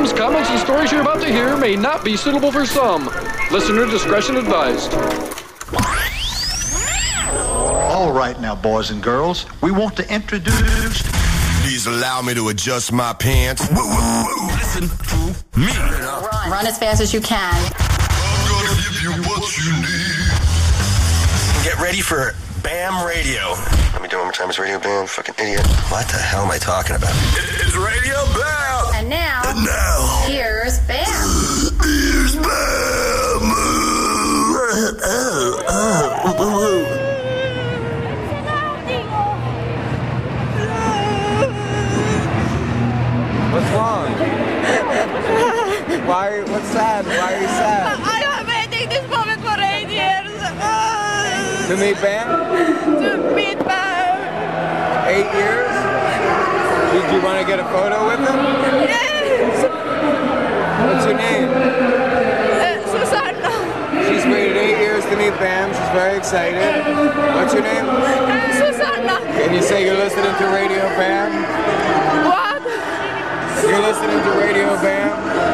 Views, comments, and stories you're about to hear may not be suitable for some. Listener discretion advised. All right now, boys and girls, we want to introduce... Please allow me to adjust my pants. Listen to me. Run as fast as you can. I'm gonna give you what you need. Get ready for BAM Radio. Let me do it one more time. It's Radio BAM. Fucking idiot. What the hell am I talking about? It's Radio BAM. And now, here's BAM. Here's BAM. What's wrong? What's sad? Why are you sad? I have waiting this moment for 8 years. To meet Bam? To meet Bam. 8 years? Did you want to get a photo with him? Yes. What's your name? Susanna. She's waited 8 years to meet Bam. She's very excited. What's your name? Susanna. Can you say you're listening to Radio Bam? What? You're listening to Radio Bam?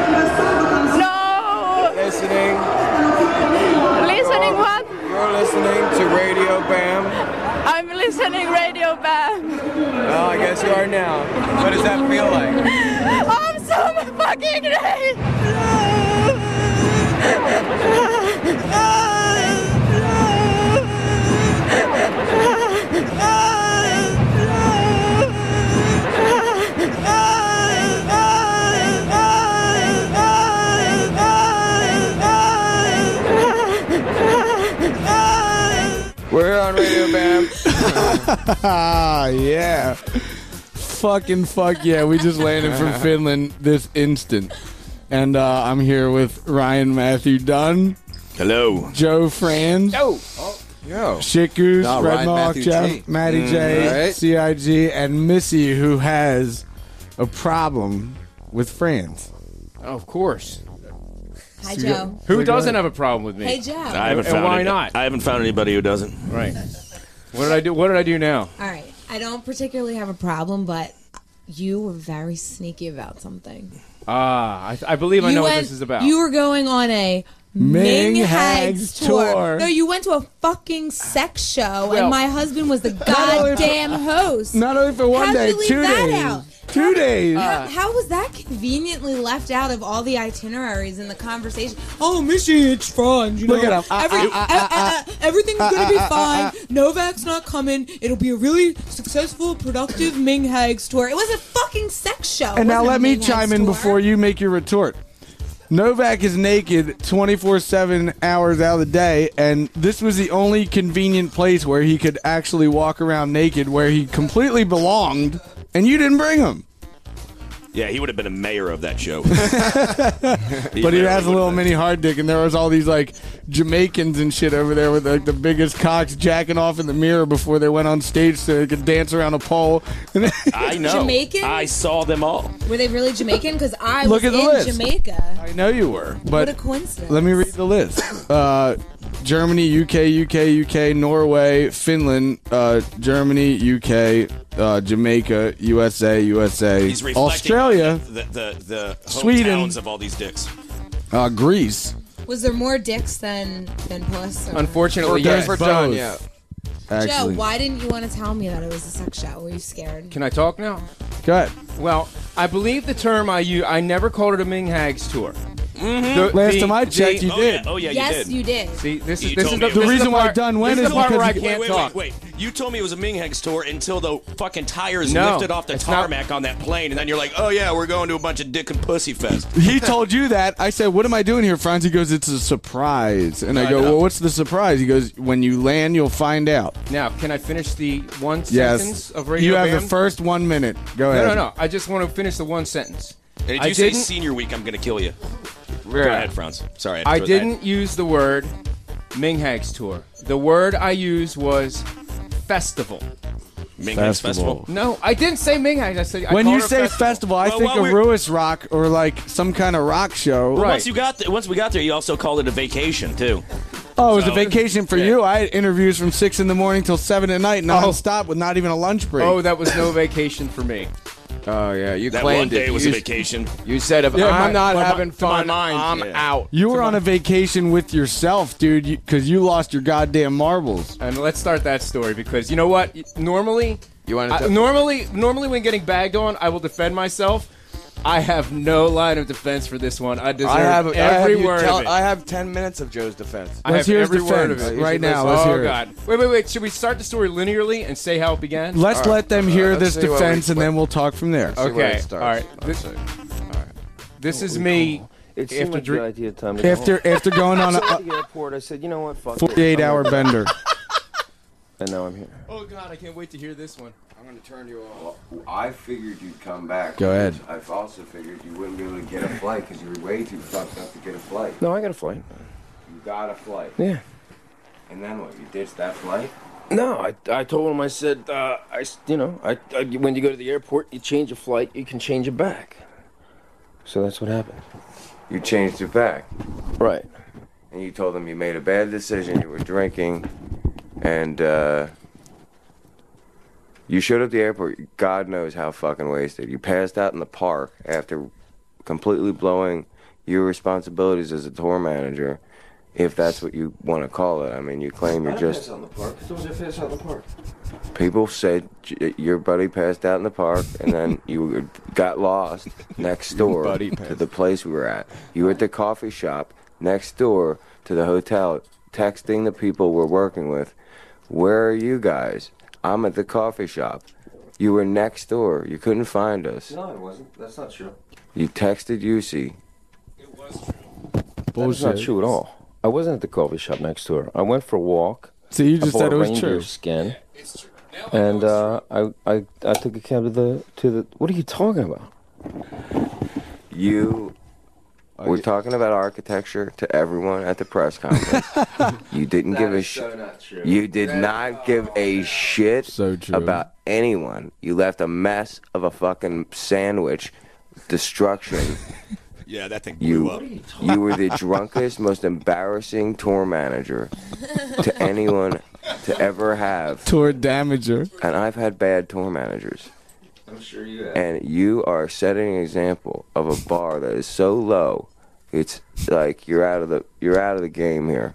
No. Listening? Listening what? You're listening to Radio Bam? I'm listening Radio Bam. Well, I guess you are now. What does that feel like? I'm so fucking great. We're on Radio Bam. Yeah. Fucking fuck yeah. We just landed from Finland this instant. And I'm here with Ryan Matthew Dunn. Hello. Joe Franz. Yo. Shit Goose, Red Ryan Mohawk, Matthew Jeff, G. Matty J, right. CIG, and Missy, who has a problem with Franz. Of course. Hi, Joe. Who doesn't have a problem with me? Hey, Joe. I haven't And found why not? I haven't found anybody who doesn't. Right. What did I do? What did I do now? All right. I don't particularly have a problem, but you were very sneaky about something. I believe I know what this is about. You were going on a Ming Hags Hags tour. No, you went to a fucking sex show, Well- and my husband was the goddamn host. Not only for one How'd day, you leave 2 that days. out? 2 days. How was that conveniently left out of all the itineraries in the conversation? Oh, Missy, it's fun. You Look know, at him. everything's gonna be fine. Novak's not coming. It'll be a really successful, productive Ming Hags tour. It was a fucking sex show. And now It wasn't a let me Ming Hags chime in tour. before you make your retort. Novak is naked 24/7 hours out of the day, and this was the only convenient place where he could actually walk around naked, where he completely belonged, and you didn't bring him. Yeah, he would have been a mayor of that show. But he has a little mini hard dick, and there was all these like Jamaicans and shit over there with like the biggest cocks jacking off in the mirror before they went on stage so they could dance around a pole. I know. Jamaican? I saw them all. Were they really Jamaican? Because I Look was at the in list. Jamaica. I know you were, but What a coincidence. let me read the list. Germany, UK, Norway, Finland, Germany, UK, Jamaica, USA, He's reflecting Australia, the Sweden. hometowns of all these dicks. Greece. Was there more dicks than puss? Or? Unfortunately, There's yes. both. yeah. Joe, Actually, why didn't you want to tell me that it was a sex show? Were you scared? Can I talk now? go ahead. Well, I believe the term I never called it a Ming Hags tour. Last time I checked, you Oh did. yeah, oh yeah, Yes, you you did. did. See, this You is told the, me. this The is reason why part- Dunn went this is the part where I because- can't talk. Wait. You told me it was a Ming Hags tour until the fucking tires No, lifted off the it's not. tarmac on that plane, and then you're like, oh yeah, we're going to a bunch of dick and pussy fest. He told you that. I said, what am I doing here, Franz? He goes, it's a surprise. And I go, know. well, what's the surprise? He goes, when you land, you'll find out. Now, can I finish the one Yes. sentence of Radio You have Bam? the first 1 minute. Go ahead. No. I just want to finish the one sentence. And did I you say didn't- senior week? I'm gonna kill you. Go ahead, Franz. Sorry, I had to throw that. didn't use the word Ming Hags tour. The word I used was festival. Ming Hags Festival. No, I didn't say Ming Hags. I said I When called you it a say festival, I Well, think while of we're- Ruis Rock or like some kind of rock show. Well, Right. once we got there, you also called it a vacation too. Oh, it was a So- vacation for Yeah. you. I had interviews from 6 in the morning till 7 at night, non-stop with not even a lunch break. Oh, that was no vacation for me. Oh yeah, you That claimed one day it. was a You- vacation. You said if Yeah, I'm not to having my fun, mind, I'm yeah. out. You were on a vacation with yourself, dude, because you lost your goddamn marbles. And let's start that story because you know what? Normally, You want to? normally when getting bagged on, I will defend myself. I have no line of defense for this one. I deserve every word of it. I have 10 minutes of Joe's defense. I Let's have hear his every word of defense it. right now. Oh Let's hear it. God! Wait! Should we start the story linearly and say how it began? Let's let them hear let's this see what defense, we- and then we'll talk from there. See where Okay. it starts. All right. Let's see. This is me. It seemed After like a drink- good idea time to go home. After going on So at a the airport, I said, you know what, fuck it. 48-hour bender. And now I'm here. Oh God! I can't wait to hear this one. I'm going to turn you off. I figured you'd come back. Go ahead. I've also figured you wouldn't be able to get a flight because you were way too fucked up to get a flight. No, I got a flight. You got a flight. Yeah. And then what? You ditched that flight? No, I told him, I said, when you go to the airport, you change a flight, you can change it back. So that's what happened. You changed it back. Right. And you told them you made a bad decision, you were drinking, and you showed up at the airport, God knows how fucking wasted. You passed out in the park after completely blowing your responsibilities as a tour manager, if that's what you want to call it. I mean, you claim you're just... out in the park. So was I passed out in the park? People said your buddy passed out in the park, and then you got lost next door to the place we were at. You were at the coffee shop next door to the hotel, texting the people we're working with, "Where are you guys? I'm at the coffee shop." You were next door. You couldn't find us. No, I wasn't. That's not true. You texted Yusi. That's not true at all. I wasn't at the coffee shop next door. I went for a walk. So you just I bought said it a was reindeer true. Skin. And I took a cab to the. What are you talking about? You were talking about architecture to everyone at the press conference. You didn't give a shit. not true. You did not give a shit So true. about anyone. You left a mess of a fucking sandwich, destruction. Yeah, that thing blew up. You were the drunkest, most embarrassing tour manager to anyone to ever have. Tour damager. And I've had bad tour managers. I'm sure you have. And you are setting an example of a bar that is so low. It's like you're out of the game here.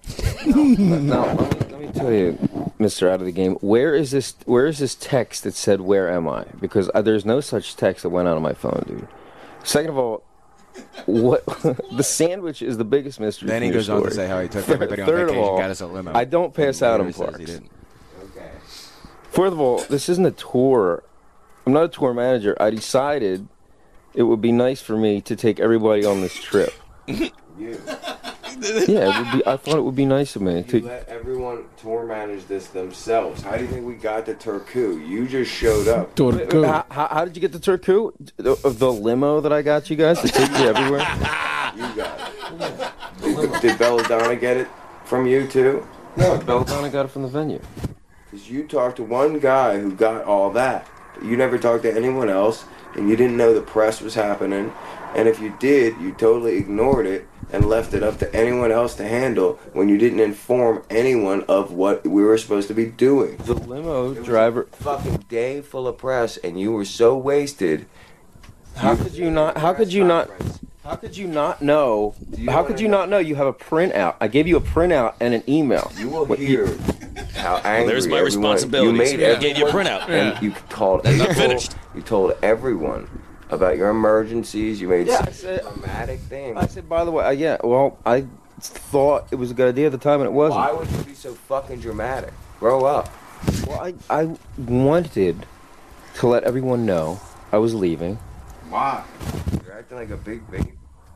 Now, let me tell you, Mr. Out of the Game, where is this text that said, "Where am I?" Because there's no such text that went out on my phone, dude. Second of all, what the sandwich is the biggest mystery. Then he from your goes on to story. say how he took everybody on Third of vacation, all, got us a limo. I don't pass out in He says he parks. didn't. Okay. Fourth of all, this isn't a tour. I'm not a tour manager. I decided it would be nice for me to take everybody on this trip. You. Yeah, it would be. I thought it would be nice of me You to. let everyone tour manage this themselves. How do you think we got to Turku? You just showed up. Turku. How did you get to Turku? The limo that I got you guys to take you everywhere? You got it. Did Belladonna get it from you too? No, Belladonna got it from the venue. Because you talked to one guy who got all that. But you never talked to anyone else, and you didn't know the press was happening. And if you did, you totally ignored it and left it up to anyone else to handle when you didn't inform anyone of what we were supposed to be doing. The limo driver. Fucking day full of press, and you were so wasted. How could you not? How could you not? How could you not know? How could you not know? You have a printout. I gave you a printout and an email. You will hear how angry there's my everyone- responsibilities. You made I gave you a printout. And you told That's not people, finished. you told everyone about your emergencies. You made Yeah, I such said- dramatic things. I said, by the way, yeah. Well, I thought it was a good idea at the time, and it wasn't. Why would you be so fucking dramatic? Grow up. Well, I wanted to let everyone know I was leaving. Why? You're acting like a big baby.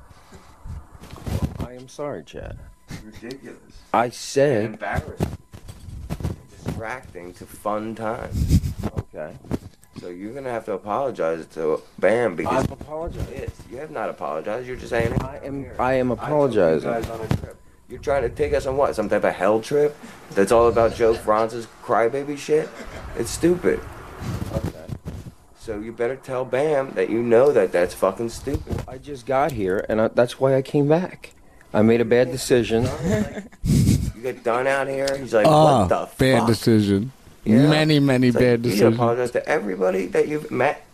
I am sorry, Chad. Ridiculous. I said. Embarrassing. Distracting to fun times. Okay. So you're gonna have to apologize to Bam because I've apologized. You have not apologized. You're just saying. I am apologizing. I took you guys on a trip. You're trying to take us on what? Some type of hell trip? That's all about Joe Franz's crybaby shit? It's stupid. Okay. So you better tell Bam that you know that that's fucking stupid. I just got here, and that's why I came back. I made a bad decision. You get done out here. He's like, what the fuck? Bad decision. Yeah. Many It's like, bad you should decisions. apologize to everybody that you've met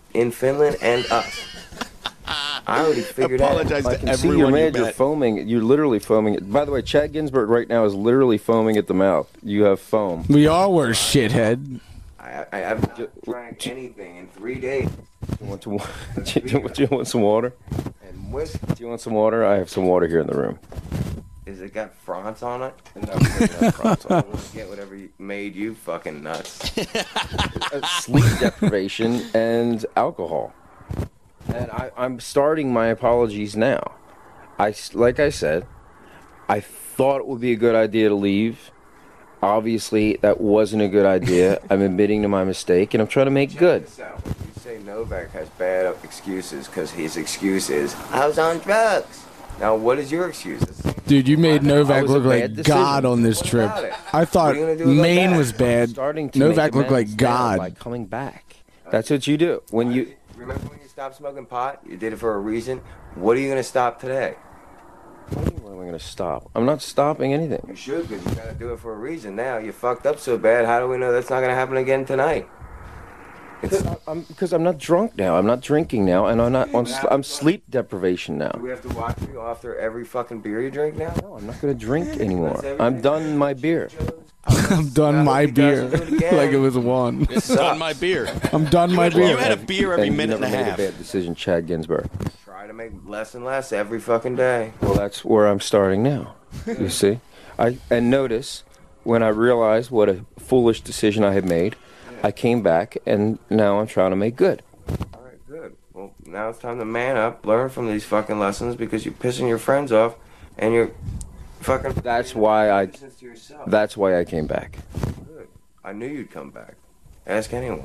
in Finland and us. I already figured Apologize out. to I can see everyone your you man, you're met. foaming. You're literally foaming. By the way, Chad Ginsburg right now is literally foaming at the mouth. You have foam. We all were shithead. I haven't drank anything in 3 days. Do you want some water? And whiskey. Do you want some water? I have some water here in the room. Is it got France on it? No, it doesn't have France on it. We'll get whatever made you fucking nuts. Sleep deprivation and alcohol. And I'm starting my apologies now. Like I said, I thought it would be a good idea to leave. Obviously, that wasn't a good idea. I'm admitting to my mistake, and I'm trying to make good. You say Novak has bad excuses because his excuse is, I was on drugs. Now, what is your excuse? Dude, you made Novak was a look like bad decision. God on this trip. about it? I thought What are you gonna do about Maine that? was bad. Starting to Novak make looked like amends now by God. coming back. That's what you do when you. Remember when you stopped smoking pot? You did it for a reason. What are you going to stop today? What am I going to stop? I'm not stopping anything. You should, because you got to do it for a reason. Now, you fucked up so bad, how do we know that's not going to happen again tonight? Because I'm not drunk now. I'm not drinking now, and I'm not on. I'm sleep deprivation now. Do we have to watch you after every fucking beer you drink now? No, I'm not going to drink anymore. I'm done my beer. I'm done my beer. Like it was one. It's done my beer. I'm done my You beer. had a beer every And minute you and a never half. made a bad decision, Chad Ginsburg. Try to make less and less every fucking day. Well, that's where I'm starting now. You see, and notice when I realized what a foolish decision I had made, I came back, and now I'm trying to make good. All right, good. Well, now it's time to man up, learn from these fucking lessons, because you're pissing your friends off, and you're fucking... That's why I. To yourself. That's why I came back. Good. I knew you'd come back. Ask anyone.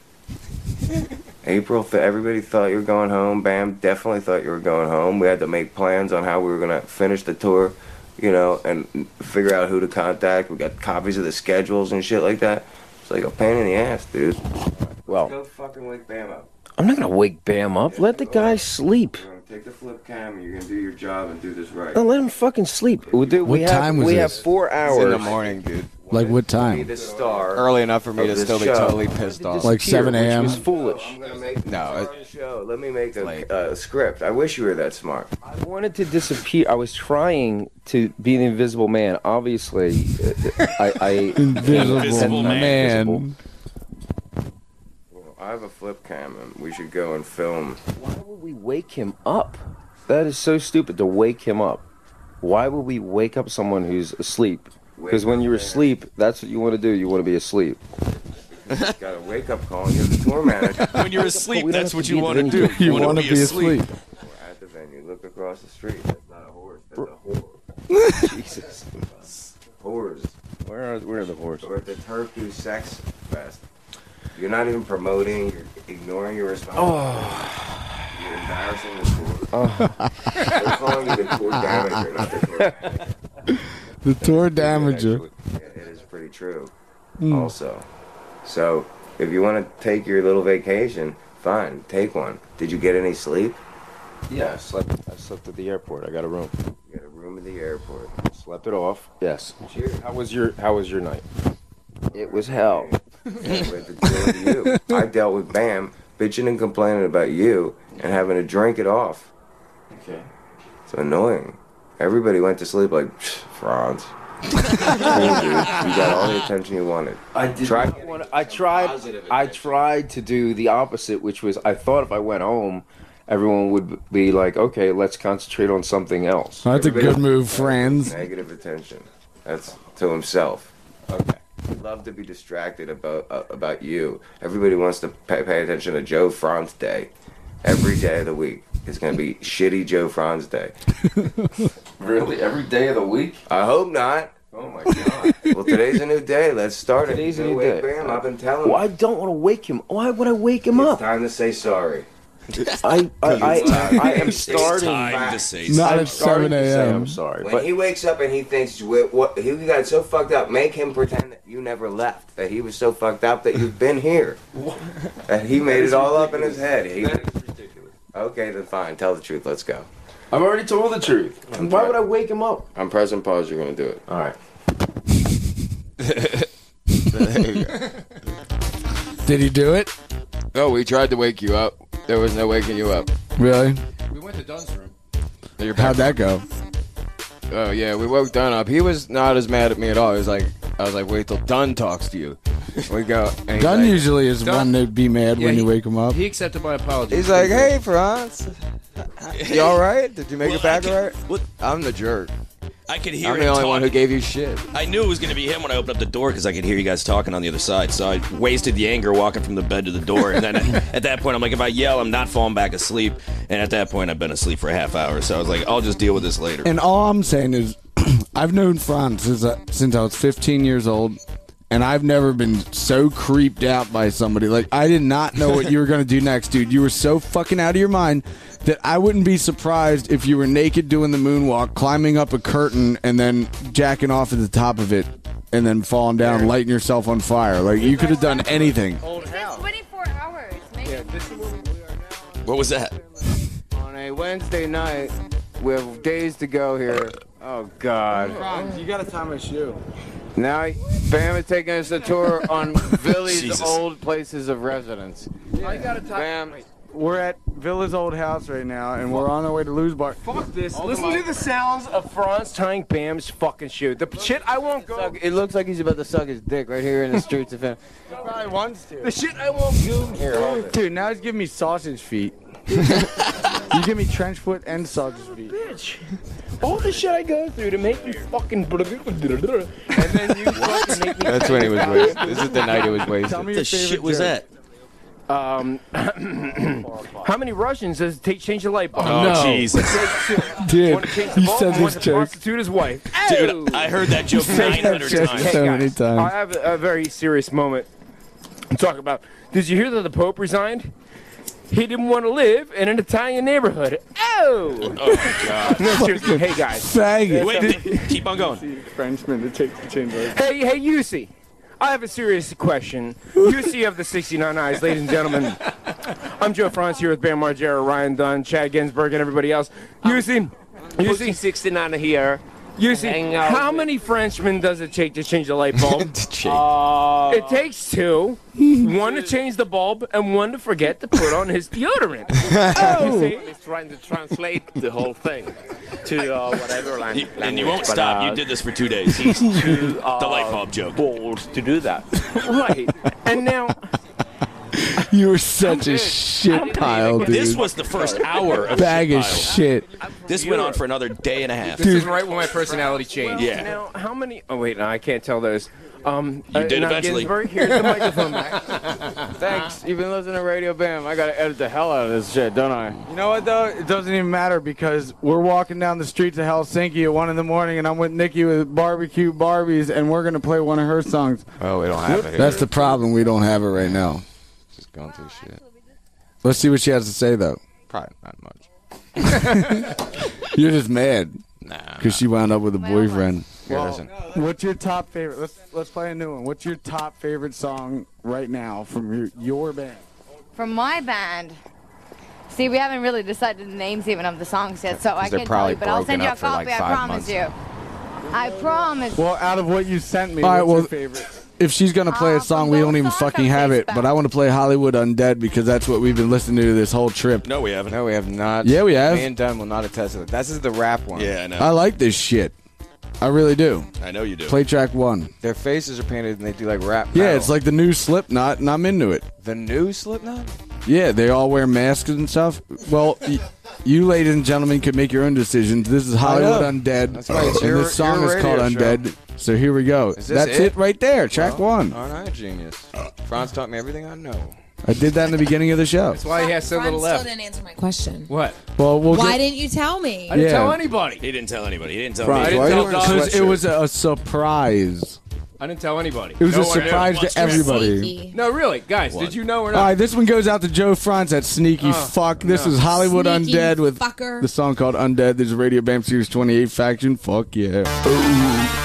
April, everybody thought you were going home. Bam definitely thought you were going home. We had to make plans on how we were going to finish the tour, you know, and figure out who to contact. We got copies of the schedules and shit like that. It's like a pain in the ass, dude. Well, go fucking wake Bam up. I'm not gonna wake Bam up. Let the guy sleep. You're going to take the flip cam and you're going to do your job and do this right. No, let him fucking sleep. We have 4 hours. It's in the morning, dude. Like what time? The star Early enough for me of to this still be show. totally pissed off. Like 7 a.m.? Which was foolish. I'm gonna make No, this show. Let me make a script. I wish you were that smart. I wanted to disappear. I was trying to be the invisible man. Obviously, I Invisible man. Well, I have a flip cam and we should go and film. Why would we wake him up? That is so stupid to wake him up. Why would we wake up someone who's asleep? Because when you're asleep, that's what you want to do. You want to be asleep. You got a wake up call and you're the tour manager. When you're asleep, We don't that's have what to you be want to the do. venue. You want want to be asleep. We're at the venue. Look across the street. That's not a horse. That's a whore. Jesus. Whores. Where are the horses? We're at the Turku Sex Fest. You're not even promoting. You're ignoring your responsibility. You're embarrassing the tour. They're calling you the tour damager, not the tour manager. The tour damager. Yeah, it is pretty true. Also, so if you want to take your little vacation, fine, take one. Did you get any sleep? Yeah, I slept at the airport. I got a room. You got a room at the airport. Slept it off. Yes. Cheers. How was your night? It was hell. Yeah, we had to deal with you. I dealt with Bam bitching and complaining about you and having to drink it off. Okay. It's annoying. Everybody went to sleep like, Franz. Cool, dude. You got all the attention you wanted. I tried to do the opposite, which was I thought if I went home, everyone would be like, okay, let's concentrate on something else. That's a good move, friends. Negative attention. That's to himself. Okay. He'd love to be distracted about you. Everybody wants to pay attention to Joe Franz Day. Every day of the week is going to be shitty Joe Franz Day. Really? Every day of the week? I hope not. Oh my god. Well, today's a new day. Let's start it. Today's a Go new wake day. Bam up and tell him. Well, I don't want to wake him. Why would I wake him It's up? time to say sorry. I am starting. Time to say Not I'm at starting 7 to say a.m. I'm sorry, When but he wakes up and he thinks what he got so fucked up, make him pretend that you never left. That he was so fucked up that you've been here. That he made it all up in his head. Okay, then fine. Tell the truth. Let's go. I've already told the truth. Why would I wake him up? I'm pressing pause. You're gonna do it. All right. Did he do it? Oh, we tried to wake you up. There was no waking you up. Really? We went to Dunn's room. How'd that go? Oh yeah, we woke Dunn up. He was not as mad at me at all. I was like, wait till Dunn talks to you. We go. And Dunn like, usually is one to be mad when you wake him up. He accepted my apology. He's like, hey, Franz. You all right? Did you make it back all right? I'm the jerk. I could hear I'm him the only talking. one who gave you shit. I knew it was going to be him when I opened up the door because I could hear you guys talking on the other side. So I wasted the anger walking from the bed to the door. And then at that point, I'm like, if I yell, I'm not falling back asleep. And at that point, I've been asleep for a half hour. So I was like, I'll just deal with this later. And all I'm saying is, I've known Franz since I was 15 years old, and I've never been so creeped out by somebody. Like, I did not know what you were going to do next, dude. You were so fucking out of your mind that I wouldn't be surprised if you were naked doing the moonwalk, climbing up a curtain, and then jacking off at the top of it, and then falling down, lighting yourself on fire. Like, you could have done anything. 24 hours. Maybe. Yeah, this is where we are now. What was that? On a Wednesday night, we have days to go here. Oh, God. Franz, you got to tie my shoe. Now, Bam is taking us a tour on Billy's old places of residence. I gotta talk. Bam. We're at Villa's old house right now, and we're on our way to Lou's Bar. Fuck this. Listen to the sounds of Franz tying Bam's fucking shoe. The shit I won't go. It looks like he's about to suck his dick right here in the streets of him. He probably wants to. The shit I won't do. Here, hold it. Dude, now he's giving me sausage feet. You give me trench foot and sausage feet. Bitch. All the shit I go through to make you fucking and then you fucking make me. That's when he was wasted. This is the night he was wasted. Tell me What your the shit favorite was joke. that? How many Russians does it take to change the light bulb? Oh, No. Jesus. Dude, Want to change the you bulb? said Want this to joke prostitute his wife. Dude, I heard that joke 900 joke times. so many times. I have a very serious moment to talk about. Did you hear that the Pope resigned? He didn't want to live in an Italian neighborhood. Oh! Oh, God. No, seriously. Hey, guys. Faggot. Wait, keep on going. Frenchman to take the change. Hey, Yussi. I have a serious question. Yussi of the 69 Eyes, ladies and gentlemen. I'm Joe Franz here with Bam Margera, Ryan Dunn, Chad Ginsburg, and everybody else. Yussi. 69 here. Yussi, how many Frenchmen does it take to change the light bulb? It takes two. One to change the bulb and one to forget to put on his deodorant. Oh. He's trying to translate the whole thing to whatever language. And you won't stop. You did this for 2 days. He's too the light bulb joke. bold to do that. Right. And now... You were such a shit pile, dude. This was the first hour of bag shit of pile. shit. This went on for another day and a half. This is right when my personality changed. Yeah. Now, how many... Oh, wait, no, I can't tell those. You did now, eventually. Ginsburg, here's the microphone back. Thanks. You've been listening to Radio Bam. I got to edit the hell out of this shit, don't I? You know what, though? It doesn't even matter because we're walking down the streets of Helsinki at 1 in the morning, and I'm with Nikki with Barbecue Barbies, and we're going to play one of her songs. Oh, we don't have it here. That's the problem. We don't have it right now. Just going through shit. Let's see what she has to say, though. Probably not much. You're just mad. Nah. Because she wound up with a boyfriend. Here, listen. What's your top favorite? Let's play a new one. What's your top favorite song right now from your band? From my band. See, we haven't really decided the names even of the songs yet, so I they're can't tell probably you. But I'll send you a broken up for copy. like I 5 promise months. you. I promise. Well, out of what you sent me, All right, what's your favorite? If she's gonna play a song, we don't even fucking have it. But I want to play Hollywood Undead because that's what we've been listening to this whole trip. No, we haven't. No, we have not. Yeah, we have. Me and Dunn will not attest to it. This is the rap one. Yeah, I know. I like this shit. I really do. I know you do. Play track 1. Their faces are painted and they do like rap. Yeah, metal. it's like the new Slipknot, and I'm into it. The new Slipknot? Yeah, they all wear masks and stuff. Well, you ladies and gentlemen can make your own decisions. This is Hollywood Undead, That's right. It's and your- this song your is called radio show. Undead. So here we go. Is this That's it right there, track 1. Aren't I a genius? Franz taught me everything I know. I did that in the beginning of the show. That's why he has so little Still left. didn't answer my question. What? Well, we'll Why get, didn't you tell me? I didn't Yeah. tell anybody. He didn't tell anybody. He didn't tell Franz, me. why tell you wearing a Doug. Because it was a surprise. I didn't tell anybody. It was No a one knew. surprise to everybody. Sneaky. No, really, guys, did you know or All not? right, this one goes out to Joe Franz, that sneaky fuck. This is Hollywood Sneaky Undead with fucker. the song called Undead. There's a Radio Bam Series 28 faction. Fuck yeah. Ooh.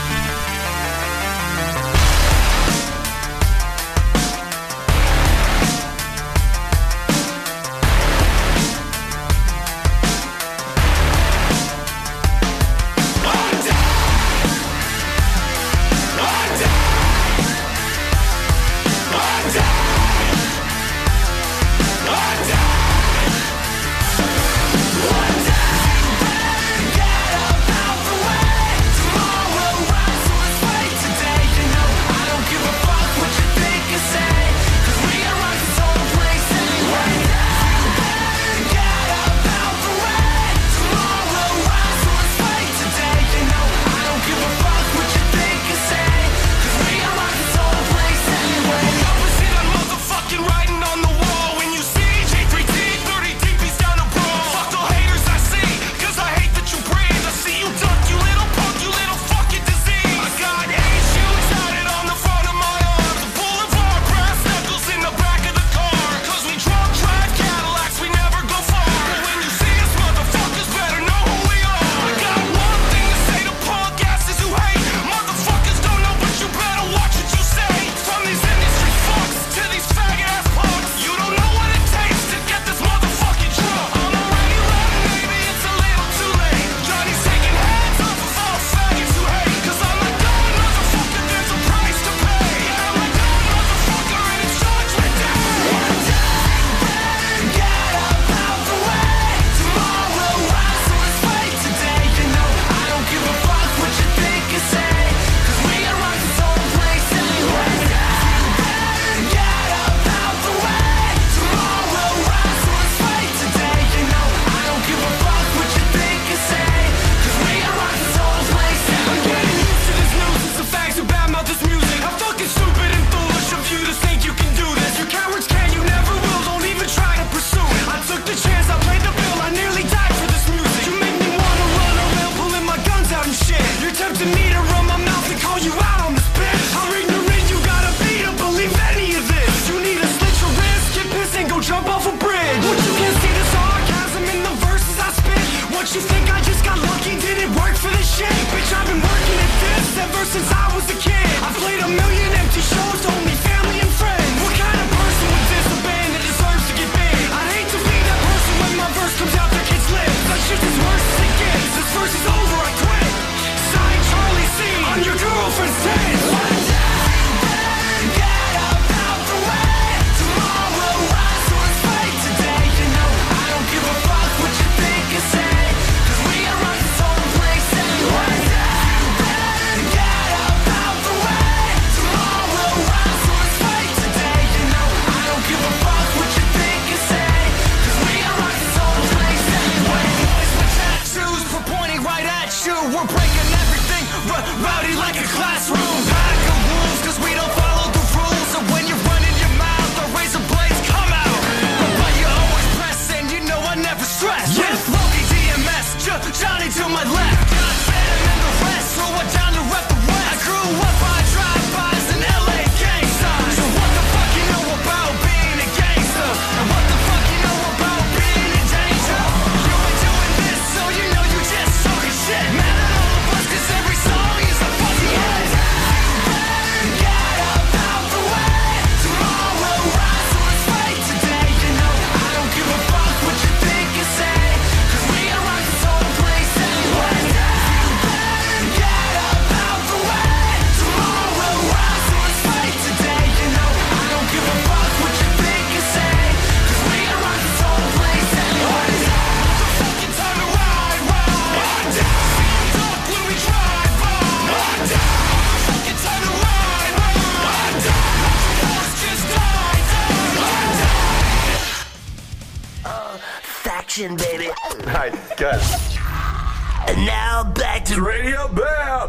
Don't you think I just got lucky? Didn't work for this shit. Bitch, I've been working at this ever since I was a kid. I played 1 million empty shows to only family and friends. What kind of person would diss a band that deserves to get big? I'd hate to be that person when my verse comes out their kids' lips. That's just as worse as it gets. This verse is over, I quit. Signed Charlie C. on your girlfriend's tits. One day, get up out the way. Tomorrow will rise, so it's fake today. You know, I don't give a fuck what you think or say. Cause we are on this whole place anyway. Get up out the way. Tomorrow will rise, so it's fake today. You know, I don't give a fuck what you think or say. Cause we are on this whole place anyway. Boys with tattoos, we're pointing right at you. We're breaking everything, rowdy like a classroom. Pack of wolves, cause we don't follow the rules. And when you run in your mouth, the razor blades come out. But you always press and you know I never stress. With Loki DMS, Johnny to my left. Got Phantom and the rest, throw it down to rep the west. I grew up by drive-bys in LA gang signs. So what the fuck you know about being a gangster? And what the fuck you know about being in danger? You ain't doing this, so you know you just talking shit. Mad at all of us, cause every song is a fucking hit. Get up out the way. Tomorrow will rise, so it's fake today. You know, I don't give a fuck what you think or say. Cause we are on this whole place anyway. Get up out the way. Tomorrow will rise, so it's fake today. You know, I don't give a fuck what you think or say. Cause we are on this whole place anyway. Fucking time to ride. Stand up when we drive by. Fucking time to ride. Horse just died. Faction, baby. Alright, good. And now back to Radio Bam.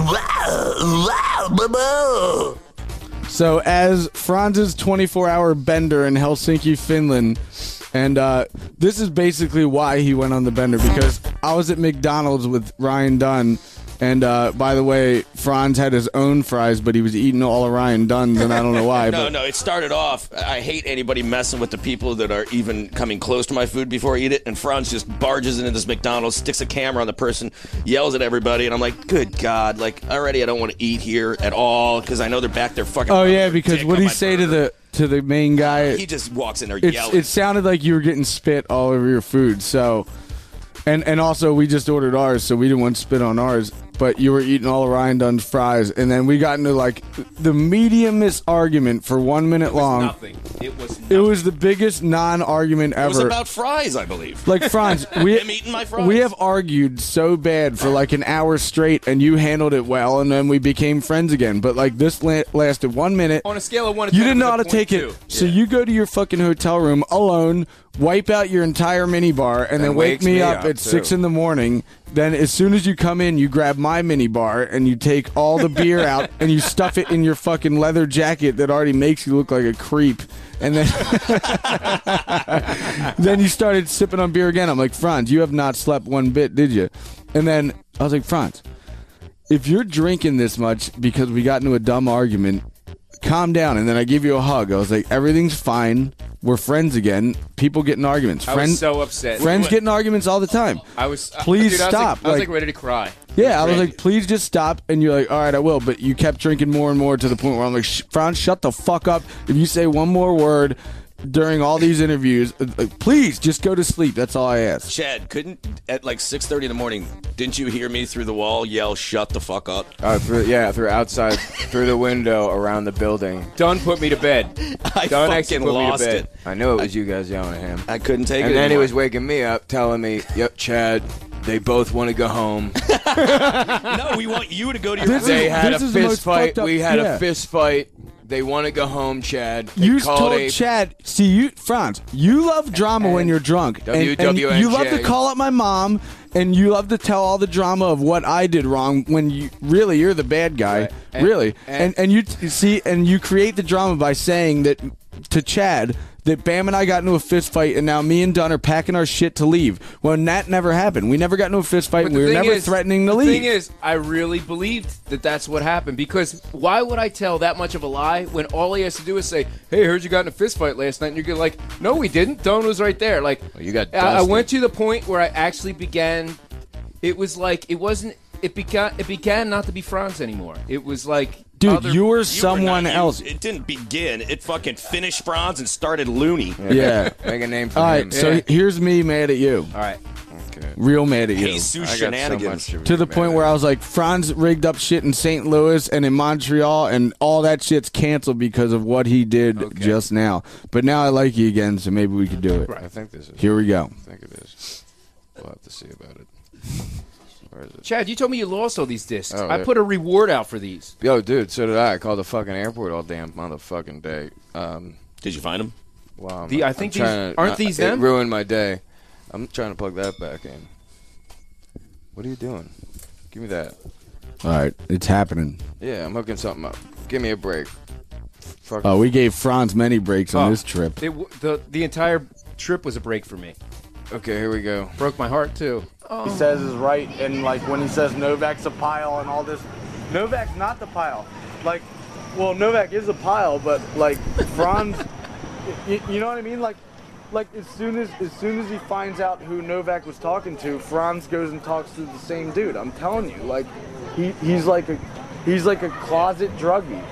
So, as Franz's 24-hour bender in Helsinki, Finland, and this is basically why he went on the bender, because I was at McDonald's with Ryan Dunn, and by the way, Franz had his own fries, but he was eating all of Ryan Dunn's, and I don't know why. No, it started off, I hate anybody messing with the people that are even coming close to my food before I eat it, and Franz just barges into this McDonald's, sticks a camera on the person, yells at everybody, and I'm like, good God, like, already I don't want to eat here at all, because I know they're back there fucking... Oh, yeah, because what did he say to the main guy? He just walks in there yelling. It sounded like you were getting spit all over your food, so... And also, we just ordered ours, so we didn't want to spit on ours. But you were eating all of Ryan Dunn's fries, and then we got into, like, the mediumest argument for 1 minute long. Nothing. It was nothing. It was the biggest non-argument ever. It was about fries, I believe. Like, Franz, I'm eating my fries. we have argued so bad for, like, an hour straight, and you handled it well, and then we became friends again. But, like, this lasted 1 minute. On a scale of 1 to 10, you didn't know how to take it. So you go to your fucking hotel room alone, wipe out your entire minibar, and then wake me up at 6 in the morning. Then as soon as you come in, you grab my minibar and you take all the beer out and you stuff it in your fucking leather jacket that already makes you look like a creep. And then then you started sipping on beer again. I'm like, Franz, you have not slept one bit, did you? And then I was like, Franz, if you're drinking this much because we got into a dumb argument, calm down. And then I gave you a hug. I was like, everything's fine. We're friends again. People get in arguments. I was so upset. Friends get in arguments all the time. Please stop. I was like ready to cry. Yeah, I was like, please just stop. And you're like, all right, I will. But you kept drinking more and more to the point where I'm like, Franz, shut the fuck up. If you say one more word during all these interviews, please just go to sleep. That's all I ask. Chad, couldn't at like 6:30 in the morning, didn't you hear me through the wall yell, shut the fuck up? Through outside, through the window, around the building. Dunn put me to bed. I fucking lost it. I knew it was you guys yelling at him. I couldn't take it And then anymore. he was waking me up, telling me, yep, Chad, they both want to go home. No, we want you to go to your room. They had a fist fight. We had a fist fight. They want to go home, Chad. They You told Chad, Franz, you love drama when you're drunk. And you love to call up my mom, and you love to tell all the drama of what I did wrong when you're the bad guy. Right. And you create the drama by saying that to Chad that Bam and I got into a fist fight, and now me and Dunn are packing our shit to leave. When that never happened. We never got into a fist fight, and we were never threatening to leave. The thing is, I really believed that that's what happened, because why would I tell that much of a lie when all he has to do is say, hey, I heard you got in a fist fight last night, and you're like, no, we didn't. Dunn was right there. Like, you got I went to the point where I actually began. It was like it began not to be Franz anymore. It was like, dude, you were someone else. It didn't begin. It fucking finished Franz and started Looney. Yeah. Make a name for him. All him. right, so here's me mad at you. All right. Okay. Real mad at you. Jesus shenanigans. To the point where I was like, Franz rigged up shit in St. Louis and in Montreal, and all that shit's canceled because of what he did just now. But now I like you again, so maybe we could do it. Right. I think this is. Here we go. I think it is. We'll have to see about it. Where is it? Chad, you told me you lost all these discs. Oh, I yeah. put a reward out for these. Yo, dude, so did I. I called the fucking airport all damn motherfucking day. Did you find them? Wow. I think these aren't these them? It ruined my day. I'm trying to plug that back in. What are you doing? Give me that. All right, it's happening. Yeah, I'm hooking something up. Give me a break. Fuck. Oh, we gave Franz many breaks on this trip. The entire trip was a break for me. Okay, here we go. Broke my heart, too. He says is right, and like when he says Novak's a pile and all this, Novak's not the pile. Like, well, Novak is a pile, but like Franz, you know what I mean? Like as soon as he finds out who Novak was talking to, Franz goes and talks to the same dude. I'm telling you, like he's like a closet druggie.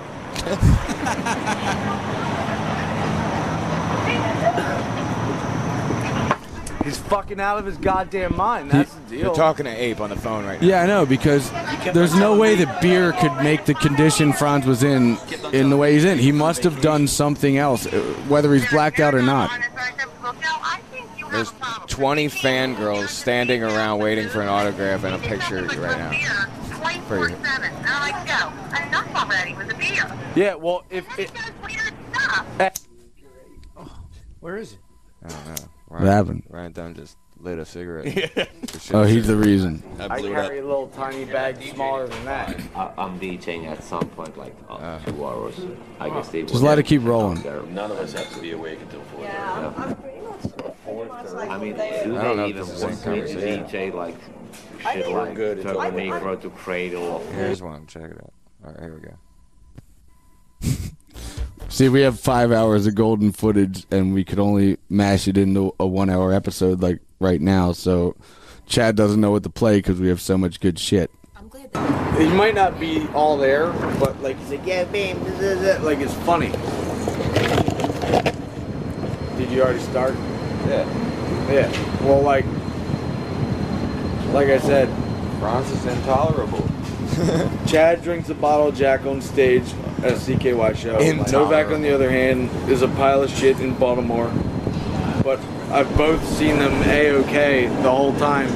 He's fucking out of his goddamn mind. That's the deal. You're talking to Ape on the phone right now. Yeah, I know, because there's no way that beer could make the condition Franz was in the way he's in. He must have done something else, whether he's blacked out or not. There's 20 fangirls standing around waiting for an autograph and a picture of you right now. For you. Yeah, well, if it... Where is it? I don't know. What happened? Ryan Dunn just lit a cigarette. Oh, he's the reason. I carry a little tiny bag smaller than that. I'm DJing at some point, like 2 hours. I guess they Just let it keep rolling. None of us have to be awake until 4. I mean, do I don't know they if even this is the want same me to conversation. DJ like shit like Turbo Negro to Cradle? Here's one. Check it out. All right, here we go. See, we have 5 hours of golden footage, and we could only mash it into a 1 hour episode like right now, so Chad doesn't know what to play because we have so much good shit. He might not be all there, but like he's like, yeah, bam, like it's funny. Did you already start? Yeah. Yeah. Well, like I said, Franz is intolerable. Chad drinks a bottle of Jack on stage at a CKY show. Intolerable. Novak, on the other hand, is a pile of shit in Baltimore. But I've both seen them A-OK the whole time.